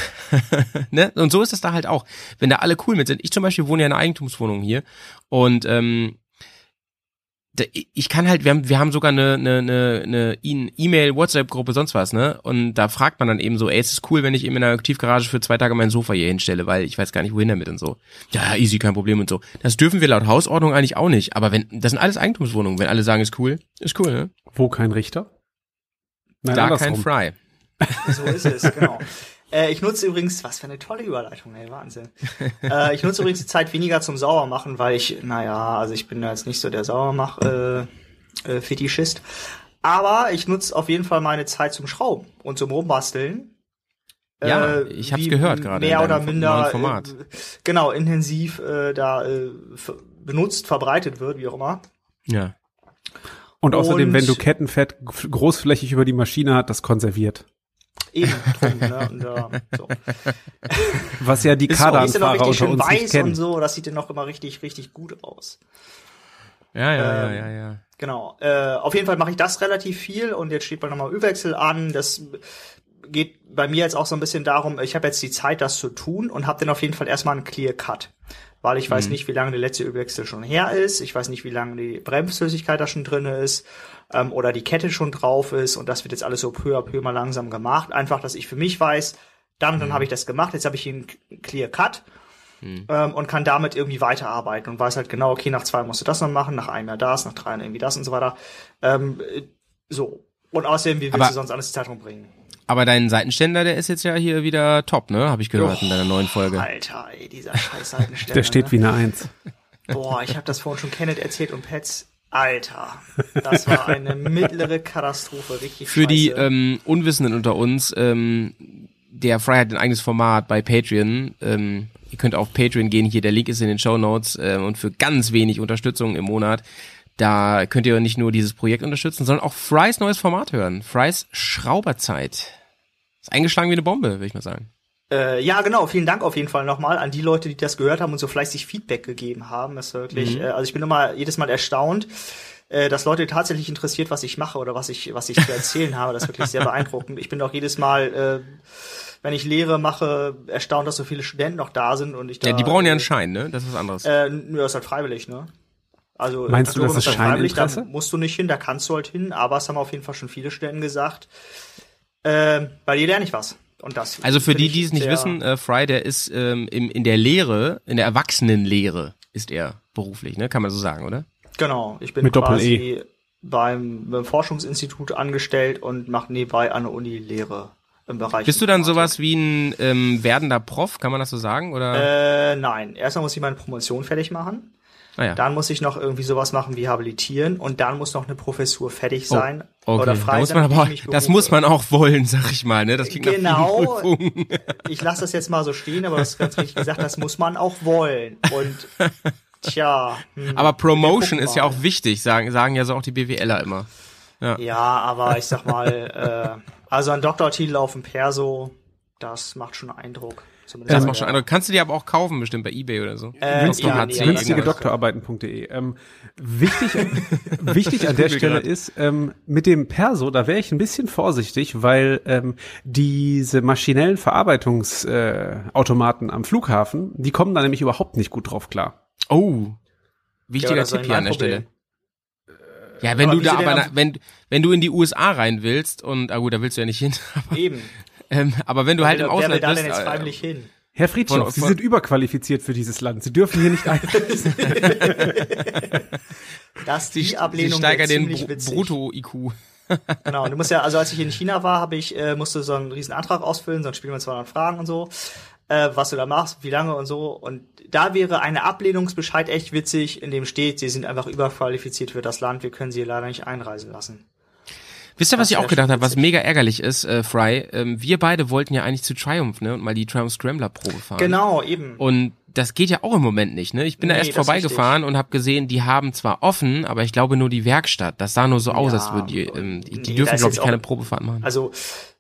D: Ne? Und so ist das da halt auch. Wenn da alle cool mit sind. Ich zum Beispiel wohne ja in einer Eigentumswohnung hier und ähm, da, ich kann halt, wir haben, wir haben sogar eine, eine, eine, eine E-Mail, WhatsApp-Gruppe, sonst was, ne? Und da fragt man dann eben so, ey, es ist cool, wenn ich eben in einer Tiefgarage für zwei Tage mein Sofa hier hinstelle, weil ich weiß gar nicht, wohin damit und so. Ja, easy, kein Problem und so. Das dürfen wir laut Hausordnung eigentlich auch nicht. Aber wenn, das sind alles Eigentumswohnungen. Wenn alle sagen, ist cool, ist cool, ne?
F: Wo kein Richter? Nein,
D: Da
F: andersrum.
D: kein Fry.
E: So ist es, genau. Äh, ich nutze übrigens, was für eine tolle Überleitung, ey, Wahnsinn. äh, ich nutze übrigens die Zeit weniger zum Saubermachen, weil ich, naja, also ich bin da jetzt nicht so der Saubermach, äh, äh, Fetischist. Aber ich nutze auf jeden Fall meine Zeit zum Schrauben und zum Rumbasteln.
D: Ja,
E: äh,
D: ich hab's
E: wie
D: gehört gerade
E: mehr
D: in
E: oder
D: deinem
E: minder
D: neuen Format.
E: Äh, genau, intensiv äh, da äh, f- benutzt, verbreitet wird, wie auch immer.
D: Ja.
F: Und außerdem,
E: Und-
F: wenn du Kettenfett g- großflächig über die Maschine hat, das konserviert.
E: Eben drum, ne? Und, äh, so.
F: Was ja die
E: Ist auch, ist ja noch
F: Kardanfahrer
E: richtig
F: unter
E: schön
F: uns nicht
E: weiß
F: kennen.
E: und so, das sieht ja noch immer richtig, richtig gut aus.
D: Ja, ja,
E: Ähm,
D: ja, ja, ja.
E: Genau. Äh, auf jeden Fall mache ich das relativ viel und jetzt steht bald nochmal Ölwechsel an. Das geht bei mir jetzt auch so ein bisschen darum, ich habe jetzt die Zeit, das zu tun und habe dann auf jeden Fall erstmal einen Clear Cut. Weil ich weiß
D: Mhm.
E: nicht, wie lange der letzte Ölwechsel schon her ist. Ich weiß nicht, wie lange die Bremsflüssigkeit da schon drin ist ähm, oder die Kette schon drauf ist. Und das wird jetzt alles so peu à peu mal langsam gemacht. Einfach, dass ich für mich weiß, dann und dann habe ich das gemacht. Jetzt habe ich hier einen Clear Cut. Ähm, und kann damit irgendwie weiterarbeiten und weiß halt genau, okay, nach zwei musst du das noch machen, nach einem Jahr das, nach drei Jahren irgendwie das und so weiter. Ähm, äh, so. Und außerdem, wie willst
D: Aber-
E: du sonst alles in die Zeitung bringen?
D: Aber dein Seitenständer, der ist jetzt ja hier wieder top, ne? Habe ich gehört in deiner neuen Folge.
E: Alter, ey, dieser scheiß Seitenständer.
F: Der steht
E: ne?
F: wie eine Eins.
E: Boah, ich habe das vorhin schon Kenneth erzählt und Pets. Alter, das war eine mittlere Katastrophe, richtig
D: Für
E: scheiße.
D: die ähm, Unwissenden unter uns, ähm, der Fry hat ein eigenes Format bei Patreon. Ähm, ihr könnt auf Patreon gehen, hier der Link ist in den Shownotes äh, und für ganz wenig Unterstützung im Monat, da könnt ihr nicht nur dieses Projekt unterstützen, sondern auch Frys neues Format hören. Frys Schrauberzeit. Ist eingeschlagen wie eine Bombe, würde ich mal sagen.
E: Äh, ja, genau. Vielen Dank auf jeden Fall nochmal an die Leute, die das gehört haben und so fleißig Feedback gegeben haben. Das ist wirklich,
D: Mhm.
E: äh, also ich bin immer jedes Mal erstaunt, äh, dass Leute tatsächlich interessiert, was ich mache oder was ich, was ich zu erzählen habe. Das ist wirklich sehr beeindruckend. Ich bin auch jedes Mal, äh, wenn ich Lehre mache, erstaunt, dass so viele Studenten noch da sind und ich da.
D: Ja, die brauchen ja einen
E: äh,
D: Schein, ne? Das ist was anderes.
E: Äh, nö, ist halt freiwillig, ne? Also,
F: Meinst du, das
E: Katholik
F: ist
E: freiwillig, da
F: Scheininteresse?
E: musst du nicht hin, da kannst du halt hin, aber es haben auf jeden Fall schon viele Studenten gesagt. Äh, bei dir lerne ich was. Und das
D: Also für
E: finde
D: die,
E: ich
D: die es nicht
E: sehr-
D: wissen, äh, Fry, der ist ähm, im, in der Lehre, in der Erwachsenenlehre ist er beruflich, ne? Kann man so sagen, oder?
E: Genau, ich bin
F: Mit Doppel-E.
E: quasi beim, beim Forschungsinstitut angestellt und mache nebenbei an der Uni Lehre. im Bereich.
D: Bist du dann
E: Informatik.
D: sowas wie ein ähm, werdender Prof, kann man das so sagen? Oder?
E: Äh, nein. Erstmal muss ich meine Promotion fertig machen.
D: Naja.
E: Dann muss ich noch irgendwie sowas machen wie habilitieren und dann muss noch eine Professur fertig sein
D: Oh, okay.
E: oder frei
D: da muss
E: sein.
D: man aber auch,
E: ich mich
D: das
E: berufe.
D: muss man auch wollen, sag ich mal, ne? Das klingt
E: Genau.
D: nach vielen Prüfungen.
E: Ich lasse das jetzt mal so stehen, aber das ist ganz richtig gesagt, das muss man auch wollen. Und tja. Hm,
D: Aber Promotion
E: wir gucken
D: ist ja
E: mal.
D: auch wichtig, sagen, sagen ja so auch die BWLer immer.
E: Ja, aber ich sag mal, äh, also ein Doktortitel auf dem Perso, das macht schon Eindruck. Zumindest
D: Das
E: bei
D: macht schon
E: der-
D: Eindruck. Kannst du dir aber auch kaufen, bestimmt bei eBay oder so.
E: Äh,
F: Günstige,
E: ja,
D: H C,
E: nee,
F: günstige
E: irgendwas.
F: Doktorarbeiten punkt de. Ähm, wichtig, wichtig an der
D: Google
F: Stelle
D: grad.
F: ist, ähm, mit dem Perso, da wäre ich ein bisschen vorsichtig, weil ähm, diese maschinellen Verarbeitungsautomaten äh, Automaten am Flughafen, die kommen da nämlich überhaupt nicht gut drauf klar.
D: Oh. Wichtiger
E: Ja, das ist
D: Tipp hier an
E: mein
D: der Stelle.
E: Problem.
D: Ja, wenn
E: Aber
D: du
E: wie
D: da
E: sie denn
D: aber,
E: am-
D: na, wenn, wenn du in die U S A rein willst und, ah gut, da willst du ja nicht hin, aber,
E: Eben.
D: ähm, aber wenn du halt
E: wer,
D: im
E: wer will
D: Ausland
E: da
D: bist,
E: denn jetzt
D: äh,
E: freiwillig hin?
F: Herr Friedhoff,
D: Von-
F: Sie
D: von-
F: sind überqualifiziert für dieses Land. Sie dürfen hier nicht einreisen.
E: Das,
D: sie,
E: die
D: sie
E: Ablehnung
D: steigern
E: wäre
D: den
E: ziemlich
D: Br-
E: witzig.
D: Brutto-I Q.
E: Genau, du musst ja, also als ich in China war, habe ich, äh, musste so einen riesen Antrag ausfüllen, so ein Spiel mit zweihundert Fragen und so, äh, was du da machst, wie lange und so. Und da wäre eine Ablehnungsbescheid echt witzig, in dem steht, sie sind einfach überqualifiziert für das Land, wir können sie leider nicht einreisen lassen.
D: Wisst ihr, was
E: Das
D: ich auch
E: wär
D: gedacht
E: schon
D: habe, was
E: witzig.
D: mega ärgerlich ist, äh, Fry? Ähm, wir beide wollten ja eigentlich zu Triumph, ne, und mal die Triumph Scrambler Probe fahren.
E: Genau, eben.
D: Und das geht ja auch im Moment nicht, ne? Ich bin da
E: Nee,
D: erst
E: das ist
D: vorbeigefahren und habe gesehen, die haben zwar offen, aber ich glaube nur die Werkstatt. Das sah nur so aus,
E: Ja,
D: als würden die, ähm, die, die
E: nee,
D: dürfen,
E: da ist
D: glaube ich,
E: jetzt
D: keine
E: auch-
D: Probefahrt machen.
E: Also,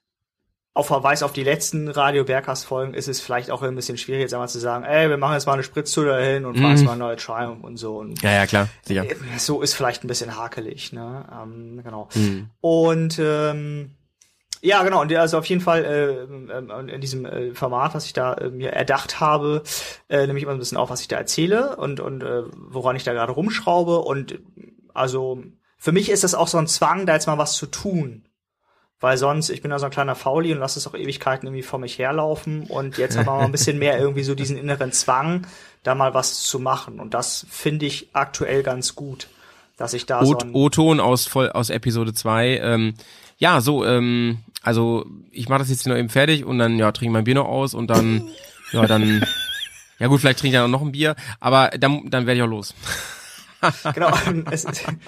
E: auf Verweis auf die letzten Radio Bergcast Folgen ist es vielleicht auch ein bisschen schwierig, jetzt einmal zu sagen, ey, wir machen jetzt mal eine Spritztour dahin und fahren
D: Mhm.
E: jetzt mal eine neue Triumph und so. Und
D: Ja, ja, klar, sicher.
E: äh, so ist vielleicht ein bisschen hakelig, ne? Ähm, genau.
D: Mhm.
E: Und ähm, ja, genau, und also auf jeden Fall äh, ähm, in diesem äh, Format, was ich da äh, mir erdacht habe, äh, nehme ich immer ein bisschen auf, was ich da erzähle und und äh, woran ich da gerade rumschraube. Und also für mich ist das auch so ein Zwang, da jetzt mal was zu tun. Weil sonst, ich bin da so ein kleiner Fauli und lasse es auch Ewigkeiten irgendwie vor mich herlaufen. Und jetzt haben wir mal ein bisschen mehr irgendwie so diesen inneren Zwang, da mal was zu machen. Und das finde ich aktuell ganz gut, dass ich da so ein
D: O-Ton aus, voll, aus Episode zwei. Ähm, ja, so, ähm, also ich mache das jetzt noch eben fertig und dann, ja, trinke mein Bier noch aus und dann, ja, dann, ja gut, vielleicht trinke ich dann noch ein Bier, aber dann, dann werde ich auch los.
E: Genau, es,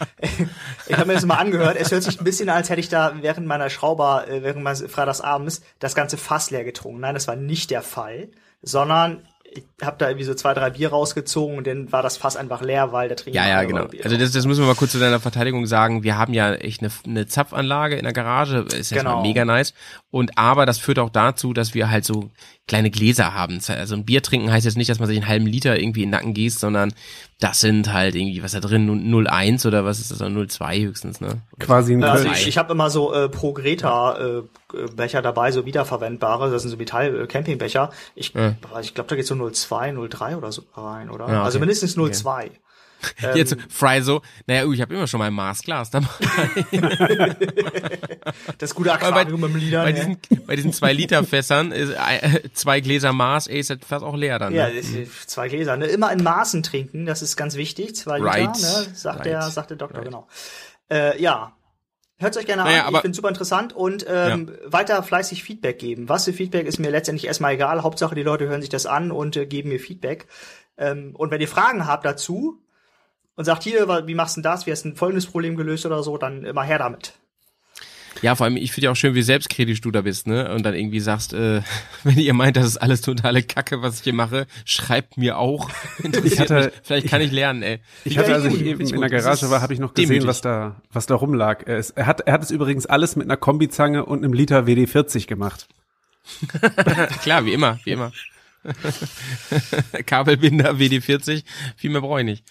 E: ich habe mir das mal angehört. Es hört sich ein bisschen an, als hätte ich da während meiner Schrauber, äh, während meines Freitagsabends das ganze Fass leer getrunken. Nein, das war nicht der Fall, sondern ich habe da irgendwie so zwei, drei Bier rausgezogen und dann war das Fass einfach leer, weil der Trinker
D: Ja, ja,
E: alle
D: genau.
E: war Bier
D: Also
E: drauf.
D: das, das müssen wir mal kurz zu deiner Verteidigung sagen. Wir haben ja echt eine, eine Zapfanlage in der Garage, ist ja
E: Genau.
D: mega nice. Und aber das führt auch dazu, dass wir halt so kleine Gläser haben. Also ein Bier trinken heißt jetzt nicht, dass man sich einen halben Liter irgendwie in den Nacken gießt, sondern das sind halt irgendwie, was da drin, null Komma eins oder was ist das, null Komma zwei höchstens, ne?
F: Quasi ein
E: Ja, also
F: Kölsch.
E: ich, ich habe immer so äh, pro Greta äh, Becher dabei, so wiederverwendbare, das sind so Metall äh, Campingbecher. Ich,
D: Ja.
E: ich glaube, da geht so null Komma zwei, null Komma drei oder so rein, oder?
D: Ja, okay.
E: Also mindestens null Komma zwei. Ähm,
D: Jetzt Fry so, naja, uh, ich habe immer schon mein Maßglas dabei.
E: das gute
D: Weil bei,
E: Aquarium im Lieder.
D: bei
E: ne?
D: diesen, bei diesen zwei Liter Fässern ist äh, zwei Gläser Maß, ey, ist das fast auch leer dann.
E: Ja,
D: Ne?
E: das ist zwei Gläser. Ne? Immer in Maßen trinken, das ist ganz wichtig. Zwei Liter,
D: Right.
E: ne? sagt,
D: Right.
E: der, sagt der Doktor,
D: Right.
E: genau. Äh, ja, hört euch gerne
D: Naja,
E: an.
D: aber-
E: Ich finde super interessant und ähm, weiter fleißig Feedback geben. Was für Feedback ist mir letztendlich erstmal egal. Hauptsache, die Leute hören sich das an und äh, geben mir Feedback. Ähm, und wenn ihr Fragen habt dazu und sagt, hier, wa- wie machst du denn das? Wie hast du ein folgendes Problem gelöst oder so, dann immer her damit.
D: Ja, vor allem, ich finde ja auch schön, wie selbstkritisch du da bist, ne? Und dann irgendwie sagst, äh, wenn ihr meint, das ist alles totale Kacke, was ich hier mache, schreibt mir auch. Interessiert
F: Ich hatte-
D: mich. Vielleicht kann ich lernen, ey.
F: Ich hatte, als ich
E: Demütig.
F: eben
D: Find's
F: in der
D: gut. Das
F: Garage
D: ist
F: war, habe ich noch gesehen,
D: demütig.
F: was da, was da rumlag. Er, ist, er, hat, er hat es übrigens alles mit einer Kombizange und einem Liter W D vierzig gemacht.
D: Klar, wie immer, wie immer. Kabelbinder, W D vierzig, viel mehr brauche ich nicht.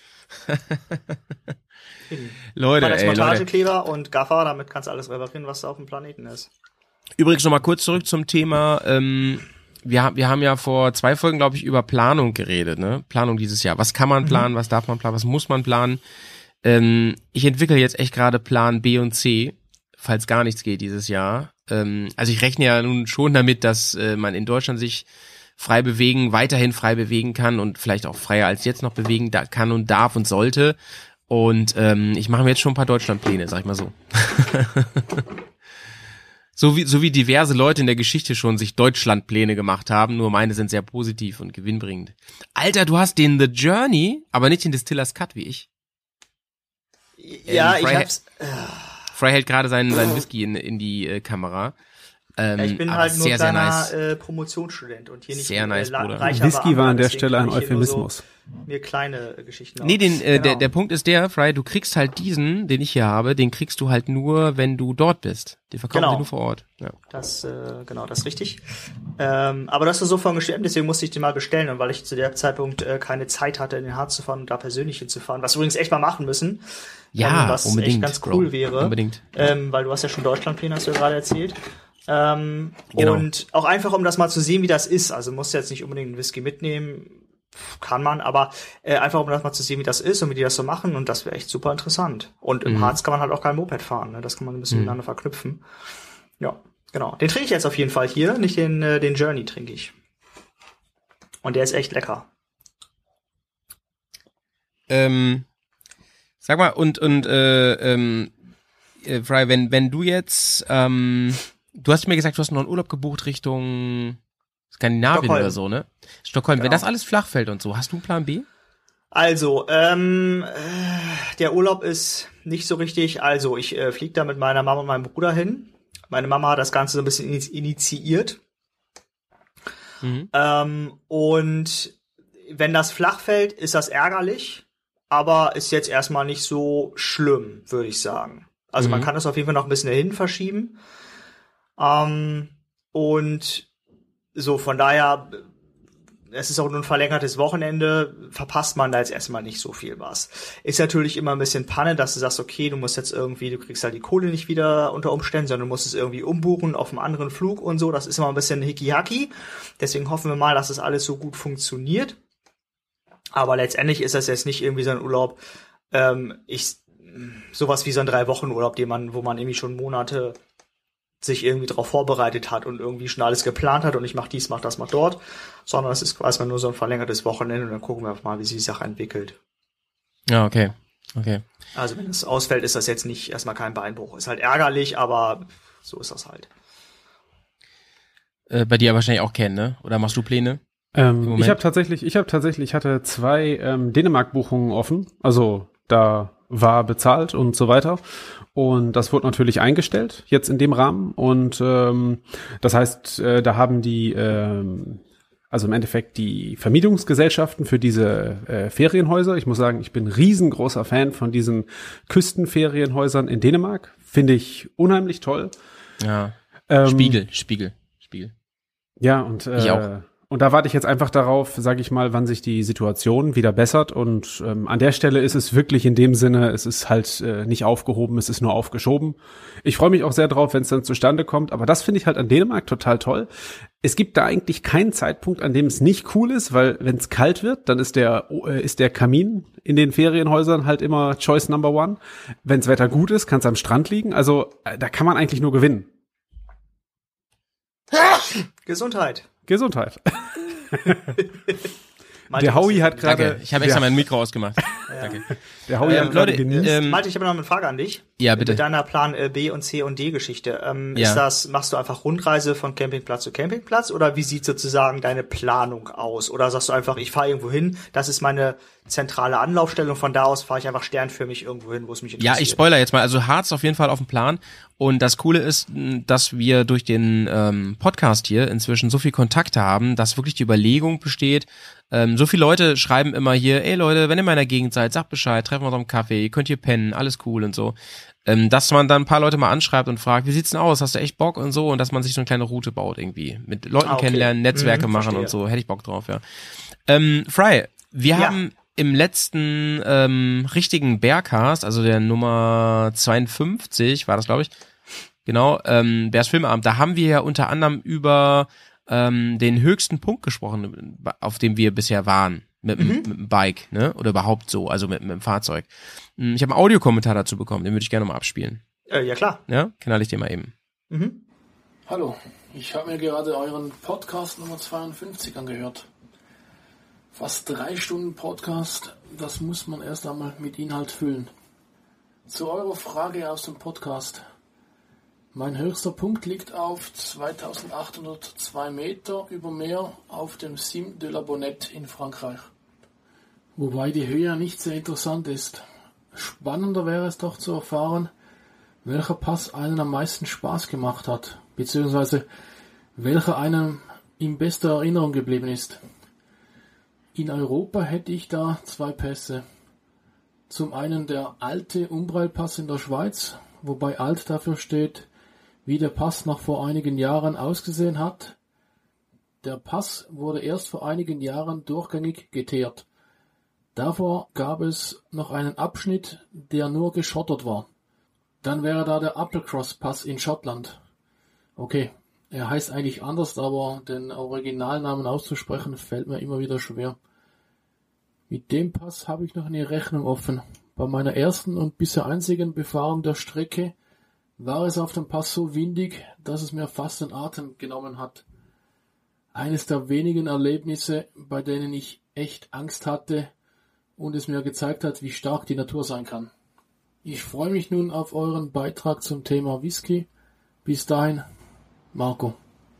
D: Leute,
E: Weil das
D: ey, Leute.
E: Montagekleber und Gaffer, damit kannst du alles reparieren, was da auf dem Planeten ist.
D: Übrigens noch mal kurz zurück zum Thema, ähm, wir, ha- wir haben ja vor zwei Folgen, glaube ich, über Planung geredet, ne? Planung dieses Jahr. Was kann man planen, was darf man planen, was muss man planen? Ähm, ich entwickle jetzt echt gerade Plan B und C, falls gar nichts geht dieses Jahr. Ähm, also ich rechne ja nun schon damit, dass äh, man in Deutschland sich frei bewegen, weiterhin frei bewegen kann und vielleicht auch freier als jetzt noch bewegen da kann und darf und sollte. Und ähm, ich mache mir jetzt schon ein paar Deutschlandpläne, sag ich mal so. So wie, so wie diverse Leute in der Geschichte schon sich Deutschlandpläne gemacht haben, nur meine sind sehr positiv und gewinnbringend. Alter, du hast den The Journey, aber nicht den Distillers Cut wie ich.
E: Ja,
D: ähm,
E: ich hab's.
D: Fry hält gerade seinen, seinen Whisky in, in die äh, Kamera. Ähm,
E: Ja, ich bin
D: aber
E: halt nur
D: sehr, sehr
E: kleiner
D: nice.
E: äh, Promotionsstudent und hier nicht
D: Sehr nice,
E: äh, la-
D: Bruder.
E: reicher
F: Whisky war
E: Beamter,
F: an der
E: deswegen
F: Stelle ein
E: kann ich hier nur
F: Euphemismus.
E: So mir kleine äh, Geschichten
D: Nee,
E: auf.
D: den, äh,
E: Genau.
D: der, der Punkt ist der, Fry, du kriegst halt diesen, den ich hier habe, den kriegst du halt nur, wenn du dort bist. Den verkaufen
E: Genau.
D: sie nur vor Ort. Ja.
E: Das, äh, genau, das ist richtig. Ähm, aber das ist so von gestimmt, deswegen musste ich den mal bestellen. Und weil ich zu dem Zeitpunkt äh, keine Zeit hatte, in den Harz zu fahren und da persönlich hinzufahren, was wir übrigens echt mal machen müssen.
D: Ja,
E: ähm, was
D: unbedingt,
E: echt ganz cool
D: Bro.
E: wäre.
D: Unbedingt.
E: Ähm, weil du hast ja schon Deutschlandpläne, hast du ja gerade erzählt. Ähm,
D: Genau.
E: Und auch einfach, um das mal zu sehen, wie das ist. Also musst du jetzt nicht unbedingt einen Whisky mitnehmen, kann man, aber äh, einfach, um das mal zu sehen, wie das ist und wie die das so machen. Und das wäre echt super interessant. Und im
D: Mhm.
E: Harz kann man halt auch kein Moped fahren. Ne? Das kann man ein bisschen
D: Mhm.
E: miteinander verknüpfen. Ja, genau. Den trinke ich jetzt auf jeden Fall hier. Nicht den, äh, den Journey trinke ich. Und der ist echt lecker.
D: Ähm, sag mal, und, und, äh, ähm, äh, Fry, wenn, wenn du jetzt, ähm, du hast mir gesagt, du hast noch einen Urlaub gebucht Richtung Skandinavien
E: Stockholm.
D: oder so, ne? Stockholm. Wenn
E: Genau.
D: das alles flach fällt und so, hast du einen Plan B?
E: Also, ähm, äh, der Urlaub ist nicht so richtig. Also, ich äh, fliege da mit meiner Mama und meinem Bruder hin. Meine Mama hat das Ganze so ein bisschen ini- initiiert.
D: Mhm.
E: Ähm, und wenn das flach fällt, ist das ärgerlich, aber ist jetzt erstmal nicht so schlimm, würde ich sagen. Also man
D: Mhm.
E: kann das auf jeden Fall noch ein bisschen dahin verschieben. Ähm, und so, von daher, es ist auch nur ein verlängertes Wochenende, verpasst man da jetzt erstmal nicht so viel was. Ist natürlich immer ein bisschen Panne, dass du sagst, okay, du musst jetzt irgendwie, du kriegst halt die Kohle nicht wieder unter Umständen, sondern du musst es irgendwie umbuchen auf einem anderen Flug und so. Das ist immer ein bisschen hickey-hacky. Deswegen hoffen wir mal, dass das alles so gut funktioniert. Aber letztendlich ist das jetzt nicht irgendwie so ein Urlaub, ähm, ich, sowas wie so ein Drei-Wochen-Urlaub, den man, wo man irgendwie schon Monate sich irgendwie darauf vorbereitet hat und irgendwie schon alles geplant hat und ich mach dies, mach das, mach dort, sondern es ist quasi nur so ein verlängertes Wochenende und dann gucken wir mal, wie sich die Sache entwickelt.
D: Ja, okay. Okay.
E: Also wenn es ausfällt, ist das jetzt nicht erstmal kein Beinbruch. Ist halt ärgerlich, aber so ist das halt.
D: Äh, bei dir wahrscheinlich auch kennen, ne? Oder machst du Pläne?
F: Ähm,
D: Moment.
F: ich habe tatsächlich, ich habe tatsächlich, ich hatte zwei ähm, Dänemark-Buchungen offen. Also da war bezahlt und so weiter. Und das wurde natürlich eingestellt, jetzt in dem Rahmen. Und ähm, das heißt, äh, da haben die, ähm, also im Endeffekt die Vermietungsgesellschaften für diese äh, Ferienhäuser. Ich muss sagen, ich bin riesengroßer Fan von diesen Küstenferienhäusern in Dänemark. Finde ich unheimlich toll.
D: Ja.
F: Ähm,
D: Spiegel, Spiegel, Spiegel.
F: Ja, und äh,
D: Ich auch.
F: Und da warte ich jetzt einfach darauf, sage ich mal, wann sich die Situation wieder bessert. Und ähm, an der Stelle ist es wirklich in dem Sinne, es ist halt äh, nicht aufgehoben, es ist nur aufgeschoben. Ich freue mich auch sehr drauf, wenn es dann zustande kommt. Aber das finde ich halt an Dänemark total toll. Es gibt da eigentlich keinen Zeitpunkt, an dem es nicht cool ist, weil wenn es kalt wird, dann ist der äh, ist der Kamin in den Ferienhäusern halt immer Choice Number One. Wenns Wetter gut ist, kann es am Strand liegen. Also äh, da kann man eigentlich nur gewinnen.
E: Gesundheit.
F: Gesundheit.
E: Malte,
F: Der Howie hat gerade.
D: Danke. Ich habe extra mein Mikro ausgemacht. Danke.
F: Der Howie
D: Ähm,
F: hat gerade
D: Leute,
F: genießt.
D: ähm,
E: Malte, ich habe noch eine Frage an dich.
D: Ja, bitte.
E: Mit deiner Plan äh, B und C und D Geschichte. Ähm,
D: Ja.
E: Ist das, machst du einfach Rundreise von Campingplatz zu Campingplatz oder wie sieht sozusagen deine Planung aus? Oder sagst du einfach, ich fahre irgendwo hin, das ist meine zentrale Anlaufstelle und von da aus fahre ich einfach sternförmig irgendwo hin, wo es mich
D: Ja,
E: interessiert?
D: ich spoiler jetzt mal. Also Harz auf jeden Fall auf dem Plan. Und das Coole ist, mh, dass wir durch den ähm, Podcast hier inzwischen so viel Kontakte haben, dass wirklich die Überlegung besteht, ähm, so viele Leute schreiben immer hier, ey Leute, wenn ihr in meiner Gegend seid, sagt Bescheid, treffen wir uns am Kaffee, ihr könnt hier pennen, alles cool und so. Ähm, dass man dann ein paar Leute mal anschreibt und fragt, wie sieht's denn aus, hast du echt Bock und so, und dass man sich so eine kleine Route baut irgendwie. Mit Leuten
E: Ah, okay.
D: kennenlernen, Netzwerke
E: Mhm,
D: machen
E: verstehe.
D: und so, hätte ich Bock drauf, ja. Ähm, Fry, wir
E: Ja.
D: haben im letzten ähm, richtigen Bearcast, also der Nummer zweiundfünfzig war das, glaube ich, genau, ähm, Bears Filmeabend, da haben wir ja unter anderem über ähm, den höchsten Punkt gesprochen, auf dem wir bisher waren, mit, mhm. mit dem Bike, ne, oder überhaupt so, also mit, mit dem Fahrzeug. Ich habe einen Audiokommentar dazu bekommen, den würde ich gerne mal abspielen.
E: Äh, ja, klar.
D: Ja, knall ich dir mal eben.
E: Mhm.
B: Hallo, ich habe mir gerade euren Podcast Nummer zweiundfünfzig angehört. Fast drei Stunden Podcast, das muss man erst einmal mit Inhalt füllen. Zu eurer Frage aus dem Podcast. Mein höchster Punkt liegt auf zweitausendachthundertzwei Meter über Meer auf dem Cime de la Bonnette in Frankreich. Wobei die Höhe nicht sehr interessant ist. Spannender wäre es doch zu erfahren, welcher Pass einen am meisten Spaß gemacht hat, beziehungsweise welcher einem in bester Erinnerung geblieben ist. In Europa hätte ich da zwei Pässe. Zum einen der alte Umbrail-Pass in der Schweiz, wobei alt dafür steht, wie der Pass noch vor einigen Jahren ausgesehen hat. Der Pass wurde erst vor einigen Jahren durchgängig geteert. Davor gab es noch einen Abschnitt, der nur geschottert war. Dann wäre da der Applecross Pass in Schottland. Okay, er heißt eigentlich anders, aber den Originalnamen auszusprechen fällt mir immer wieder schwer. Mit dem Pass habe ich noch eine Rechnung offen. Bei meiner ersten und bisher einzigen Befahrung der Strecke war es auf dem Pass so windig, dass es mir fast den Atem genommen hat. Eines der wenigen Erlebnisse, bei denen ich echt Angst hatte und es mir gezeigt hat, wie stark die Natur sein kann. Ich freue mich nun auf euren Beitrag zum Thema Whisky. Bis dahin, Marco.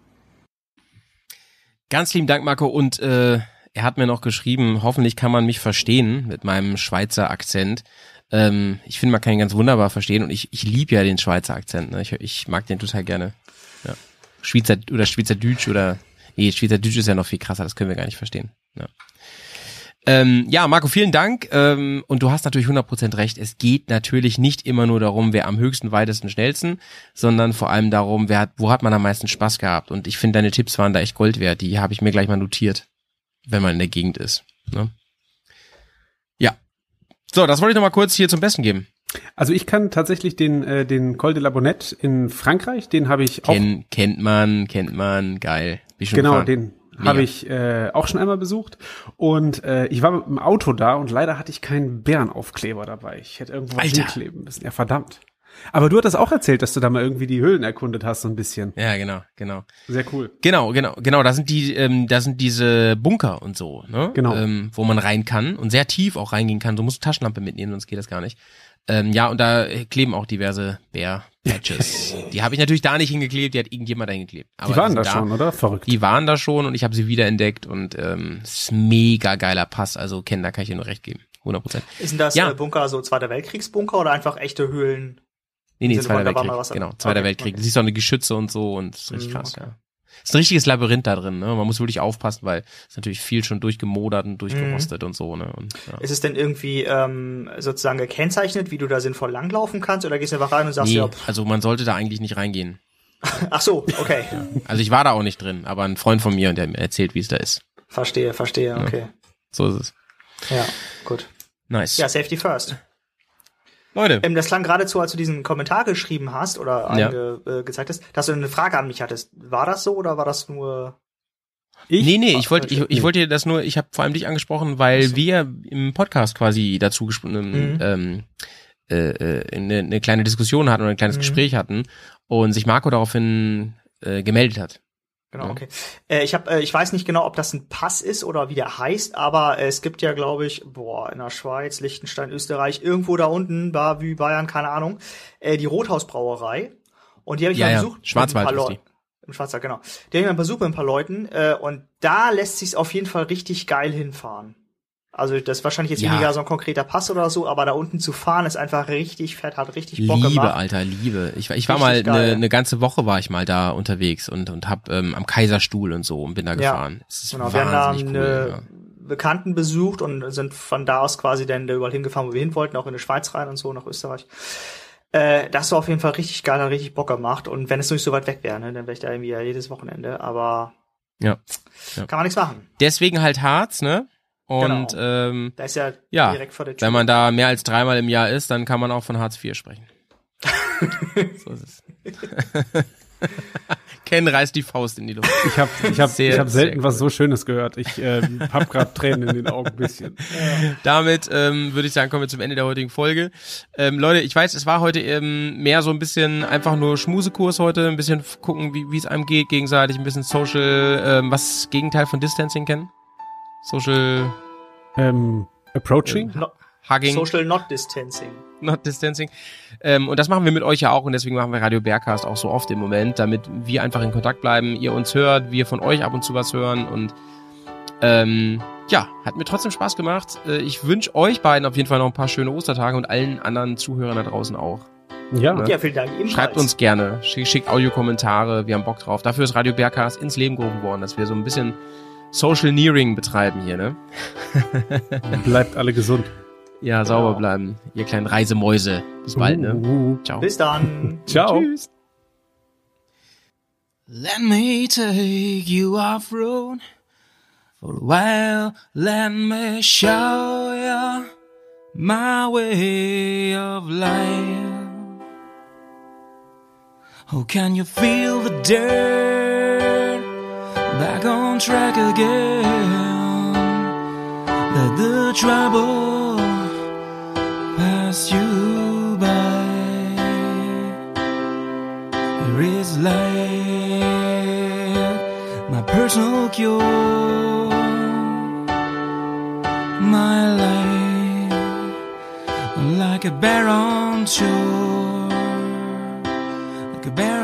D: Ganz lieben Dank, Marco. Und äh, er hat mir noch geschrieben, hoffentlich kann man mich verstehen mit meinem Schweizer Akzent. Ähm, ich finde, man kann ihn ganz wunderbar verstehen und ich, ich liebe ja den Schweizer Akzent. Ne? Ich, ich mag den total gerne. Ja. Schweizer oder Schweizerdeutsch oder nee, Schweizerdeutsch ist ja noch viel krasser, das können wir gar nicht verstehen. Ja, ähm, ja Marco, vielen Dank. Ähm, und du hast natürlich hundert Prozent recht. Es geht natürlich nicht immer nur darum, wer am höchsten, weitesten, schnellsten, sondern vor allem darum, wer hat, wo hat man am meisten Spaß gehabt. Und ich finde, deine Tipps waren da echt Gold wert. Die habe ich mir gleich mal notiert, wenn man in der Gegend ist. Ne? Ja. So, das wollte ich noch mal kurz hier zum Besten geben.
F: Also ich kann tatsächlich den äh, den Col de la Bonnette in Frankreich, den habe ich auch.
D: Ken, kennt man, kennt man, geil. Bin schon
F: genau,
D: gefahren.
F: den habe ich äh, auch schon einmal besucht. Und äh, ich war mit dem Auto da und leider hatte ich keinen Bärenaufkleber dabei. Ich hätte irgendwo was
D: Alter.
F: hinkleben müssen. Ja, verdammt. Aber du hattest auch erzählt, dass du da mal irgendwie die Höhlen erkundet hast, so ein bisschen.
D: Ja, genau, genau.
F: Sehr cool.
D: Genau, genau, genau. Da sind die, ähm, da sind diese Bunker und so, ne?
F: Genau.
D: Ähm, wo man rein kann und sehr tief auch reingehen kann. Du musst Taschenlampe mitnehmen, sonst geht das gar nicht. Ähm, ja, und da kleben auch diverse Bär-Patches. Die habe ich natürlich da nicht hingeklebt, die hat irgendjemand da hingeklebt. Aber
F: die waren da
D: da
F: schon, oder? Verrückt.
D: Die waren da schon und ich habe sie wiederentdeckt und ähm, es ist ein mega geiler Pass. Also Ken, da kann ich dir nur recht geben. hundert Prozent.
E: Ist denn das
D: ja.
E: äh, Bunker so Zweiter Weltkriegsbunker oder einfach echte Höhlen?
D: Nee, nee,
E: Im Sinne
D: Zweiter
E: von, da war mal
D: Weltkrieg.
E: was-
D: Genau, Zweiter
E: Okay,
D: Weltkrieg.
E: okay.
D: Du siehst auch eine Geschütze und so und das ist richtig
E: Mhm,
D: krass,
E: okay.
D: ja. Ist ein richtiges Labyrinth da drin, ne? Man muss wirklich aufpassen, weil es natürlich viel schon durchgemodert und durchgerostet
E: Mhm.
D: und so, ne? Und, ja.
E: Ist es denn irgendwie ähm, sozusagen gekennzeichnet, wie du da sinnvoll langlaufen kannst, oder gehst du einfach rein und sagst,
D: Nee,
E: ja, pff,
D: also man sollte da eigentlich nicht reingehen.
E: ach so, okay,
D: Also ich war da auch nicht drin, aber ein Freund von mir und der hat mir erzählt, wie es da ist.
E: verstehe, verstehe, okay,
D: So ist es.
E: ja, gut.
D: Nice.
E: Ja, Safety First.
D: Leute.
E: Ähm, das klang geradezu, als du diesen Kommentar geschrieben hast oder
D: Ja.
E: einge, äh, gezeigt hast, dass du eine Frage an mich hattest. War das so oder war das nur...
F: Ich?
D: Nee, nee, ich wollte ich, ich
F: Nee.
D: wollte dir das nur, ich habe vor allem dich angesprochen, weil
E: Ach so.
D: wir im Podcast quasi dazu gesprochen,
E: Mhm.
D: ähm, äh, äh, eine, eine kleine Diskussion hatten oder ein kleines
E: Mhm.
D: Gespräch hatten und sich Marco daraufhin äh, gemeldet hat.
E: Genau,
D: Ja.
E: okay. Äh, ich hab, äh, ich weiß nicht genau, ob das ein Pass ist oder wie der heißt, aber äh, es gibt ja, glaube ich, boah, in der Schweiz, Liechtenstein, Österreich, irgendwo da unten, Bavü, Bayern, keine Ahnung, äh, die Rothausbrauerei. Und die habe ich
D: Ja,
E: mal
D: ja,
E: besucht.
D: Schwarzwald
E: mit ein paar
D: ist die.
E: Leuten. Im Schwarzwald, genau. Die habe ich mal besucht mit ein paar Leuten äh, und da lässt sich's auf jeden Fall richtig geil hinfahren. Also das ist wahrscheinlich jetzt
D: Ja.
E: weniger so ein konkreter Pass oder so, aber da unten zu fahren ist einfach richtig fett, hat richtig Bock
D: Liebe,
E: gemacht.
D: Alter, Liebe. Ich, war- ich war mal
E: Richtig
D: eine,
E: geil.
D: eine ganze Woche war ich mal da unterwegs und und hab ähm, am Kaiserstuhl und so und bin da
E: Ja.
D: gefahren. Es ist
E: Genau, wir haben da
D: wahnsinnig
E: eine
D: cool. Ja.
E: Bekannten besucht und sind von da aus quasi dann da überall hingefahren, wo wir hin wollten, auch in die Schweiz rein und so, nach Österreich. Äh, das war auf jeden Fall richtig geil, hat richtig Bock gemacht. Und wenn es nicht so weit weg wäre, ne, dann wäre ich da irgendwie ja jedes Wochenende. Aber
D: Ja. Ja.
E: kann man nichts machen.
D: Deswegen halt Harz, ne? Und
E: Genau.
D: ähm,
E: Da ist ja,
D: Ja,
E: direkt vor der Tür.
D: wenn man da mehr als dreimal im Jahr ist, dann kann man auch von Hartz vier sprechen. So ist es. Ken reißt die Faust in die Luft.
F: Ich habe ich hab,
D: Sehr,
F: ich hab selten
D: sehr
F: was so Schönes gehört. Ich äh, habe gerade Tränen in den Augen ein bisschen.
D: Damit ähm, würde ich sagen, kommen wir zum Ende der heutigen Folge. Ähm, Leute, ich weiß, es war heute ähm, mehr so ein bisschen einfach nur Schmusekurs heute, ein bisschen f- gucken, wie wie es einem geht gegenseitig, ein bisschen Social, ähm, was das Gegenteil von Distancing kennen? Social
F: Ähm, approaching?
E: No,
D: Hugging.
E: Social Not Distancing.
D: not distancing. Ähm, und das machen wir mit euch ja auch und deswegen machen wir Radio Bergcast auch so oft im Moment, damit wir einfach in Kontakt bleiben, ihr uns hört, wir von euch ab und zu was hören und ähm, ja, hat mir trotzdem Spaß gemacht. Äh, ich wünsche euch beiden auf jeden Fall noch ein paar schöne Ostertage und allen anderen Zuhörern da draußen auch.
F: Ja,
E: Ja, vielen Dank. Ebenfalls.
D: Schreibt uns gerne, schick, schickt Audiokommentare, wir haben Bock drauf. Dafür ist Radio Bergcast ins Leben gerufen worden, dass wir so ein bisschen Social Nearing betreiben hier, ne?
F: bleibt alle gesund.
D: Ja, sauber
E: Genau.
D: bleiben, ihr kleinen Reisemäuse. Bis bald, ne?
F: Uh,
D: Ciao.
E: Bis dann.
F: Ciao.
D: Tschüss.
A: Let me take you off-road for a while. Let me show you my way of life. Oh, can you feel the dirt back on track again? Let the trouble pass you by. There is life, my personal cure, my life, like a bear on shore, like a bear